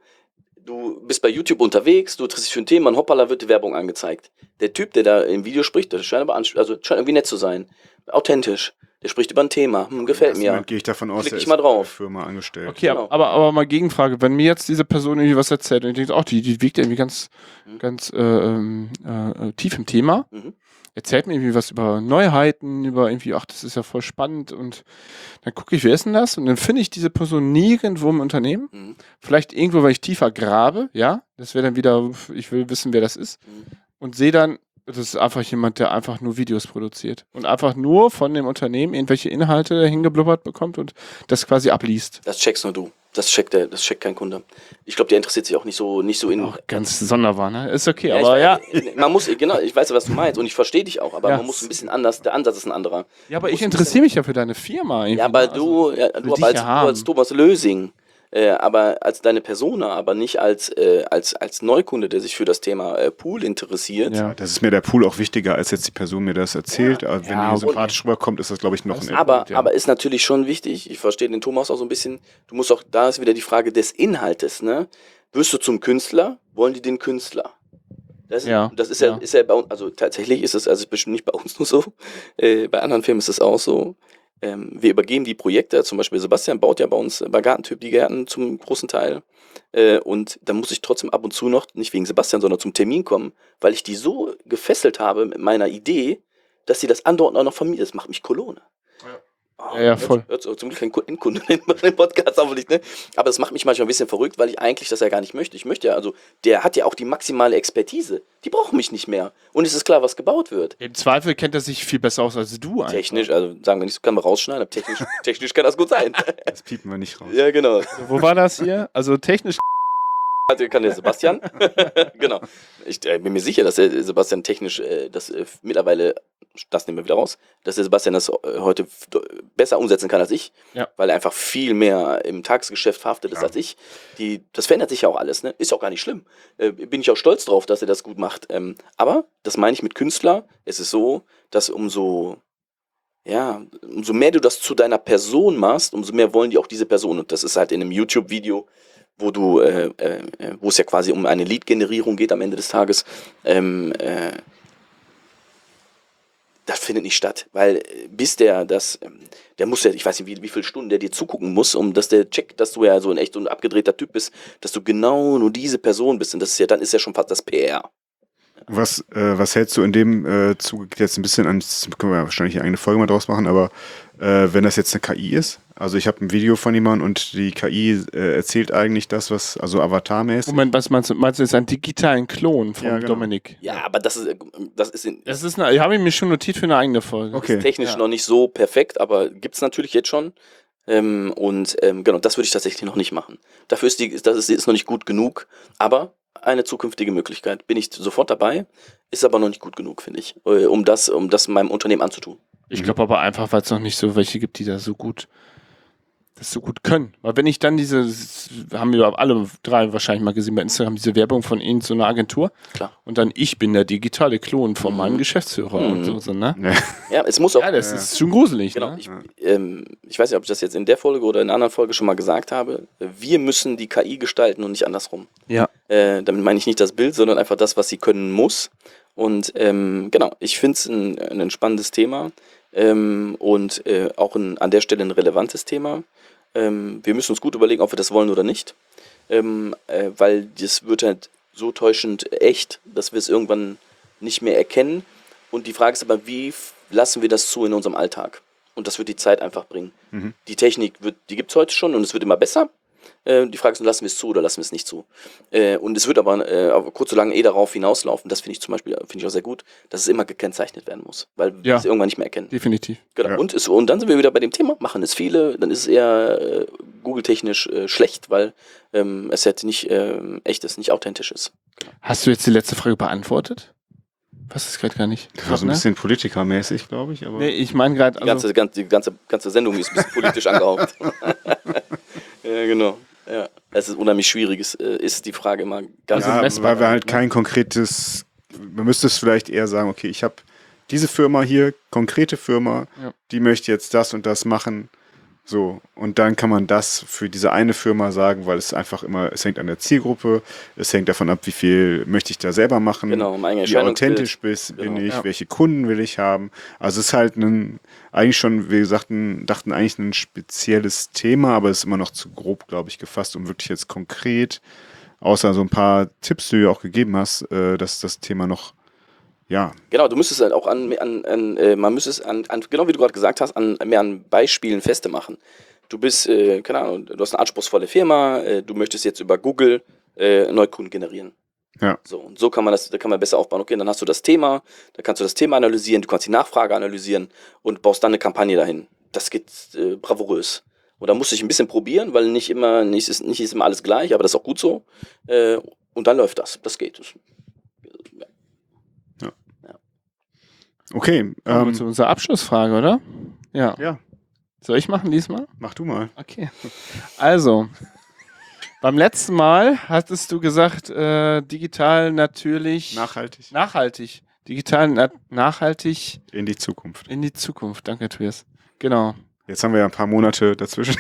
du bist bei YouTube unterwegs, du interessierst dich für ein Thema und hoppala wird die Werbung angezeigt. Der Typ, der da im Video spricht, der scheint aber ans- also scheint irgendwie nett zu sein. Authentisch. Der spricht über ein Thema. Hm, gefällt mir. Gehe ich davon aus, Klick der ich ist mal bei drauf. der Firma angestellt. Okay, Genau. aber, aber mal Gegenfrage. Wenn mir jetzt diese Person irgendwie was erzählt und ich denke, oh, die, die wiegt irgendwie ganz, Mhm. ganz äh, ähm, äh, tief im Thema, Mhm. erzählt mir irgendwie was über Neuheiten, über irgendwie, ach, das ist ja voll spannend und dann gucke ich, wer ist denn das? Und dann finde ich diese Person nirgendwo im Unternehmen. Mhm. Vielleicht irgendwo, weil ich tiefer grabe, ja. Das wäre dann wieder, ich will wissen, wer das ist. Mhm. Und sehe dann, das ist einfach jemand, der einfach nur Videos produziert und einfach nur von dem Unternehmen irgendwelche Inhalte hingeblubbert bekommt und das quasi abliest. Das checkst nur du. Das checkt der, das checkt kein Kunde. Ich glaube, der interessiert sich auch nicht so, nicht so in. Auch ganz sonderbar, ne? Ist okay, Ja, aber ich, ja. Man muss, genau, ich weiß ja, was du meinst und ich verstehe dich auch, aber Ja. man muss ein bisschen anders, der Ansatz ist ein anderer. Ja, aber muss ich ein interessiere mich ja für deine Firma. irgendwie, Ja, aber ne? du, Also, ja, will du, dich aber als, ja du haben. als Thomas Lösing, äh, aber als deine Persona, aber nicht als, äh, als, als Neukunde, der sich für das Thema äh, Pool interessiert. Ja. Das ist mir der Pool auch wichtiger, als jetzt die Person mir das erzählt. Aber wenn Ja, die und- sympathisch rüberkommt, ist das, glaube ich, noch Das- ein Aber, Punkt, ja. aber ist natürlich schon wichtig, ich verstehe den Thomas auch so ein bisschen, du musst auch, da ist wieder die Frage des Inhaltes, ne? Wirst du zum Künstler, wollen die den Künstler? Das, Ja, das ist ja, ja. ist ja bei uns, also tatsächlich ist es, also ist bestimmt nicht bei uns nur so, äh, bei anderen Firmen ist es auch so. Ähm, wir übergeben die Projekte, zum Beispiel Sebastian baut ja bei uns äh, bei Gartentyp die Gärten zum großen Teil. Äh, und da muss ich trotzdem ab und zu noch, nicht wegen Sebastian, sondern zum Termin kommen, weil ich die so gefesselt habe mit meiner Idee, dass sie das andauernd auch noch von mir, das macht mich Kolone. Oh, Ja, ja, voll. Hört, hört zum Glück kein Endkunde in den Podcast, aber nicht, ne? Aber das macht mich manchmal ein bisschen verrückt, weil ich eigentlich das ja gar nicht möchte. Ich möchte ja, also, der hat ja auch die maximale Expertise. Die brauchen mich nicht mehr. Und es ist klar, was gebaut wird. Im Zweifel kennt er sich viel besser aus als du. Einfach. Technisch, also sagen wir nicht, so kann man rausschneiden, aber technisch, technisch kann das gut sein. Das piepen wir nicht raus. Ja, genau. Also, wo war das hier? Also technisch. Also kann der Sebastian. Genau. Ich äh, bin mir sicher, dass der Sebastian technisch äh, das äh, mittlerweile, das nehmen wir wieder raus, dass der Sebastian das äh, heute f- do- besser umsetzen kann als ich, Ja. weil er einfach viel mehr im Tagesgeschäft verhaftet ist Ja. als ich. Die, das verändert sich ja auch alles, ne? Ist ja auch gar nicht schlimm. Äh, bin ich auch stolz drauf, dass er das gut macht. Ähm, aber, das meine ich mit Künstler, es ist so, dass umso, ja, umso mehr du das zu deiner Person machst, umso mehr wollen die auch diese Person. Und das ist halt in einem YouTube-Video, wo du, äh, äh, wo es ja quasi um eine Lead-Generierung geht am Ende des Tages, ähm, äh, das findet nicht statt, weil äh, bis der das, ähm, der muss ja, ich weiß nicht, wie, wie viele Stunden der dir zugucken muss, um dass der checkt, dass du ja so ein echt so ein abgedrehter Typ bist, dass du genau nur diese Person bist und das ist ja, dann ist ja schon fast das P R. Was, äh, was hältst du in dem äh, Zuge jetzt ein bisschen an, das können wir ja wahrscheinlich eine eigene Folge mal draus machen, aber äh, wenn das jetzt eine K I ist, also ich habe ein Video von jemandem und die K I äh, erzählt eigentlich das, was, also Avatar-mäßig. Moment, was meinst du? Meinst du jetzt einen digitalen Klon von Ja, genau. Dominik? Ja, aber das ist, äh, das ist, in, Das ist eine, ich habe ihn mir schon notiert für eine eigene Folge. Okay. ist technisch Ja. noch nicht so perfekt, aber gibt es natürlich jetzt schon. Ähm, und ähm, genau, das würde ich tatsächlich noch nicht machen. Dafür ist die, das ist, ist noch nicht gut genug, aber eine zukünftige Möglichkeit. Bin ich sofort dabei, ist aber noch nicht gut genug, finde ich, äh, um das, um das meinem Unternehmen anzutun. Ich glaube aber einfach, weil es noch nicht so welche gibt, die da so gut das so gut können. Weil wenn ich dann diese, haben wir alle drei wahrscheinlich mal gesehen bei Instagram, diese Werbung von ihnen so einer Agentur. Klar. Und dann ich bin der digitale Klon von Mhm. meinem Geschäftsführer Mhm. und so, so, ne? Ja. Ja, es muss auch. Ja, das Ja. ist schon gruselig, Genau, ne? ich, ähm, ich weiß nicht, ob ich das jetzt in der Folge oder in einer anderen Folge schon mal gesagt habe. Wir müssen die K I gestalten und nicht andersrum. Ja. Äh, damit meine ich nicht das Bild, sondern einfach das, was sie können muss. Und ähm, genau, ich finde es ein, ein spannendes Thema ähm, und äh, auch ein, an der Stelle ein relevantes Thema. Ähm, wir müssen uns gut überlegen, ob wir das wollen oder nicht. Ähm, äh, weil das wird halt so täuschend echt, dass wir es irgendwann nicht mehr erkennen. Und die Frage ist aber, wie f- lassen wir das zu in unserem Alltag? Und das wird die Zeit einfach bringen. Mhm. Die Technik, wird, die gibt es heute schon und es wird immer besser. Äh, die Frage ist, lassen wir es zu oder lassen wir es nicht zu? Äh, und es wird aber äh, auf kurz oder lang eh darauf hinauslaufen, das finde ich zum Beispiel finde ich auch sehr gut, dass es immer gekennzeichnet werden muss, weil wir Ja. es irgendwann nicht mehr erkennen. Definitiv. Genau. Ja. Und, es, und dann sind wir wieder bei dem Thema, machen es viele, dann ist es eher äh, Google-technisch äh, schlecht, weil ähm, es halt nicht ähm, echt ist, nicht authentisch ist. Hast du jetzt die letzte Frage beantwortet? Was ist gerade gar nicht? Das war so ein Ne? bisschen politikermäßig, glaube ich. Aber Nee, ich meine gerade, Die also, ganze, ganze, die ganze, ganze Sendung ist ein bisschen politisch angehaucht. Ja, genau. Ja. Es ist unheimlich schwierig, es äh, ist die Frage immer ganz... Also ja, messbar weil wir halt ne? kein konkretes, man müsste es vielleicht eher sagen, okay, ich habe diese Firma hier, konkrete Firma, Ja. die möchte jetzt das und das machen. So, und dann kann man das für diese eine Firma sagen, weil es einfach immer, es hängt an der Zielgruppe, es hängt davon ab, wie viel möchte ich da selber machen, Genau, mein wie Erscheinungsbild. authentisch bis, bin Genau. ich, Ja. welche Kunden will ich haben. Also es ist halt ein, eigentlich schon, wir sagten, dachten eigentlich ein spezielles Thema, aber es ist immer noch zu grob, glaube ich, gefasst, um wirklich jetzt konkret, außer so ein paar Tipps, die du auch gegeben hast, äh, dass das Thema noch, ja, Genau, du müsstest halt auch an, an, an äh, man müsste es an, an, genau wie du gerade gesagt hast, an mehr an Beispielen feste machen. Du bist, äh, keine Ahnung, du hast eine anspruchsvolle Firma, äh, du möchtest jetzt über Google äh, Neukunden generieren. Ja. So, und so kann man das, da kann man besser aufbauen. Okay, dann hast du das Thema, da kannst du das Thema analysieren, du kannst die Nachfrage analysieren und baust dann eine Kampagne dahin. Das geht äh, bravourös. Und da musst du dich ein bisschen probieren, weil nicht immer, nicht ist, nicht ist immer alles gleich, aber das ist auch gut so. Äh, und dann läuft das. Das geht. Das, okay, kommen wir ähm, zu unserer Abschlussfrage, oder? Ja. ja, Soll ich machen diesmal? mach du mal. Okay. Also, beim letzten Mal hattest du gesagt, äh, digital natürlich Nachhaltig nachhaltig. Digital na nachhaltig in die Zukunft. in die Zukunft. Danke, Tobias. Genau. Jetzt haben wir ja ein paar Monate dazwischen.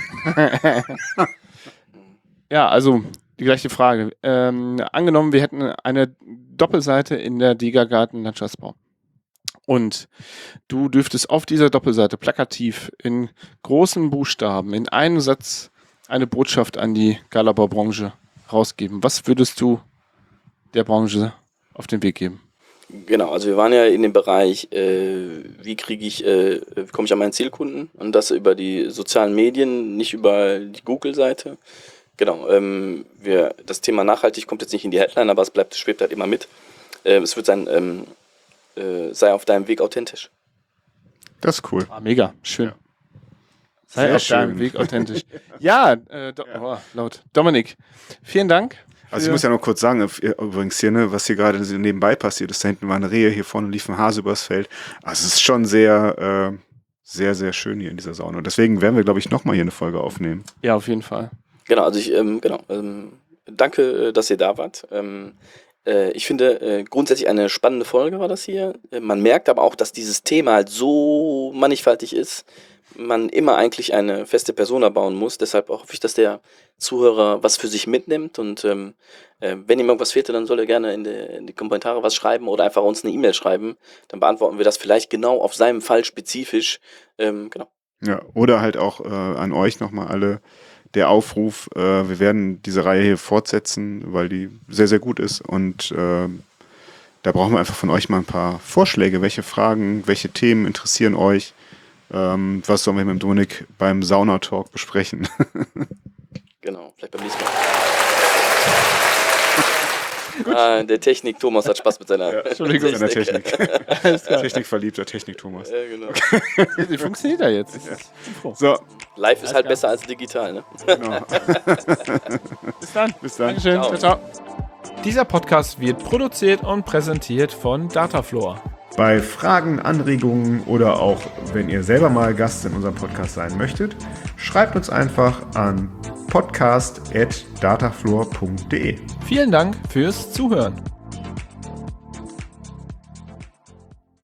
Ja, also die gleiche Frage. Ähm, angenommen, wir hätten eine Doppelseite in der Degergarten Landschaftsbau. Und du dürftest auf dieser Doppelseite plakativ in großen Buchstaben in einem Satz eine Botschaft an die Galabau-Branche rausgeben. Was würdest du der Branche auf den Weg geben? Genau, also wir waren ja in dem Bereich, äh, wie kriege ich, äh, komme ich an meinen Zielkunden und das über die sozialen Medien, nicht über die Google-Seite. Genau, ähm, wir, das Thema nachhaltig kommt jetzt nicht in die Headline, aber es bleibt, schwebt halt immer mit. Äh, es wird sein, ähm, äh, sei auf deinem Weg authentisch. Das ist cool. Ah, mega, schön. Ja. Sei Sehr auf deinem schön. Weg authentisch. Ja, äh, Do- oh, laut. Dominik, vielen Dank. Also ich für- muss ja noch kurz sagen, übrigens hier, ne, was hier gerade so nebenbei passiert ist, da hinten war eine Rehe, hier vorne lief ein Hase übers Feld. Also es ist schon sehr, äh, sehr, sehr schön hier in dieser Sauna. Und deswegen werden wir, glaube ich, nochmal hier eine Folge aufnehmen. Ja, auf jeden Fall. Genau, also ich, ähm, genau, ähm, danke, äh, dass ihr da wart. Ähm, äh, ich finde äh, grundsätzlich eine spannende Folge war das hier. Äh, man merkt aber auch, dass dieses Thema halt so mannigfaltig ist, man immer eigentlich eine feste Persona bauen muss. Deshalb hoffe ich, dass der Zuhörer was für sich mitnimmt und ähm, äh, wenn ihm irgendwas fehlte, dann soll er gerne in die, in die Kommentare was schreiben oder einfach uns eine E-Mail schreiben. Dann beantworten wir das vielleicht genau auf seinem Fall spezifisch. Ähm, genau. Ja, oder halt auch äh, an euch nochmal alle der Aufruf, äh, wir werden diese Reihe hier fortsetzen, weil die sehr, sehr gut ist und äh, da brauchen wir einfach von euch mal ein paar Vorschläge. Welche Fragen, welche Themen interessieren euch? Ähm, was sollen wir mit dem Dominik beim Sauna-Talk besprechen? Genau, vielleicht beim nächsten Mal. Ah, der Technik Thomas hat Spaß mit seiner, Ja, Entschuldigung. mit seiner Technik. Alles klar. Technikverliebter Technik Thomas. Ja, genau. Die funktioniert ja jetzt. Ich bin froh. So, Live ist halt klar. besser als digital, ne? genau. Bis dann. Bis dann. Dankeschön. Ciao. Ciao, ciao. Dieser Podcast wird produziert und präsentiert von Datafloor. Bei Fragen, Anregungen oder auch wenn ihr selber mal Gast in unserem Podcast sein möchtet, schreibt uns einfach an podcast at datafloor punkt de. Vielen Dank fürs Zuhören.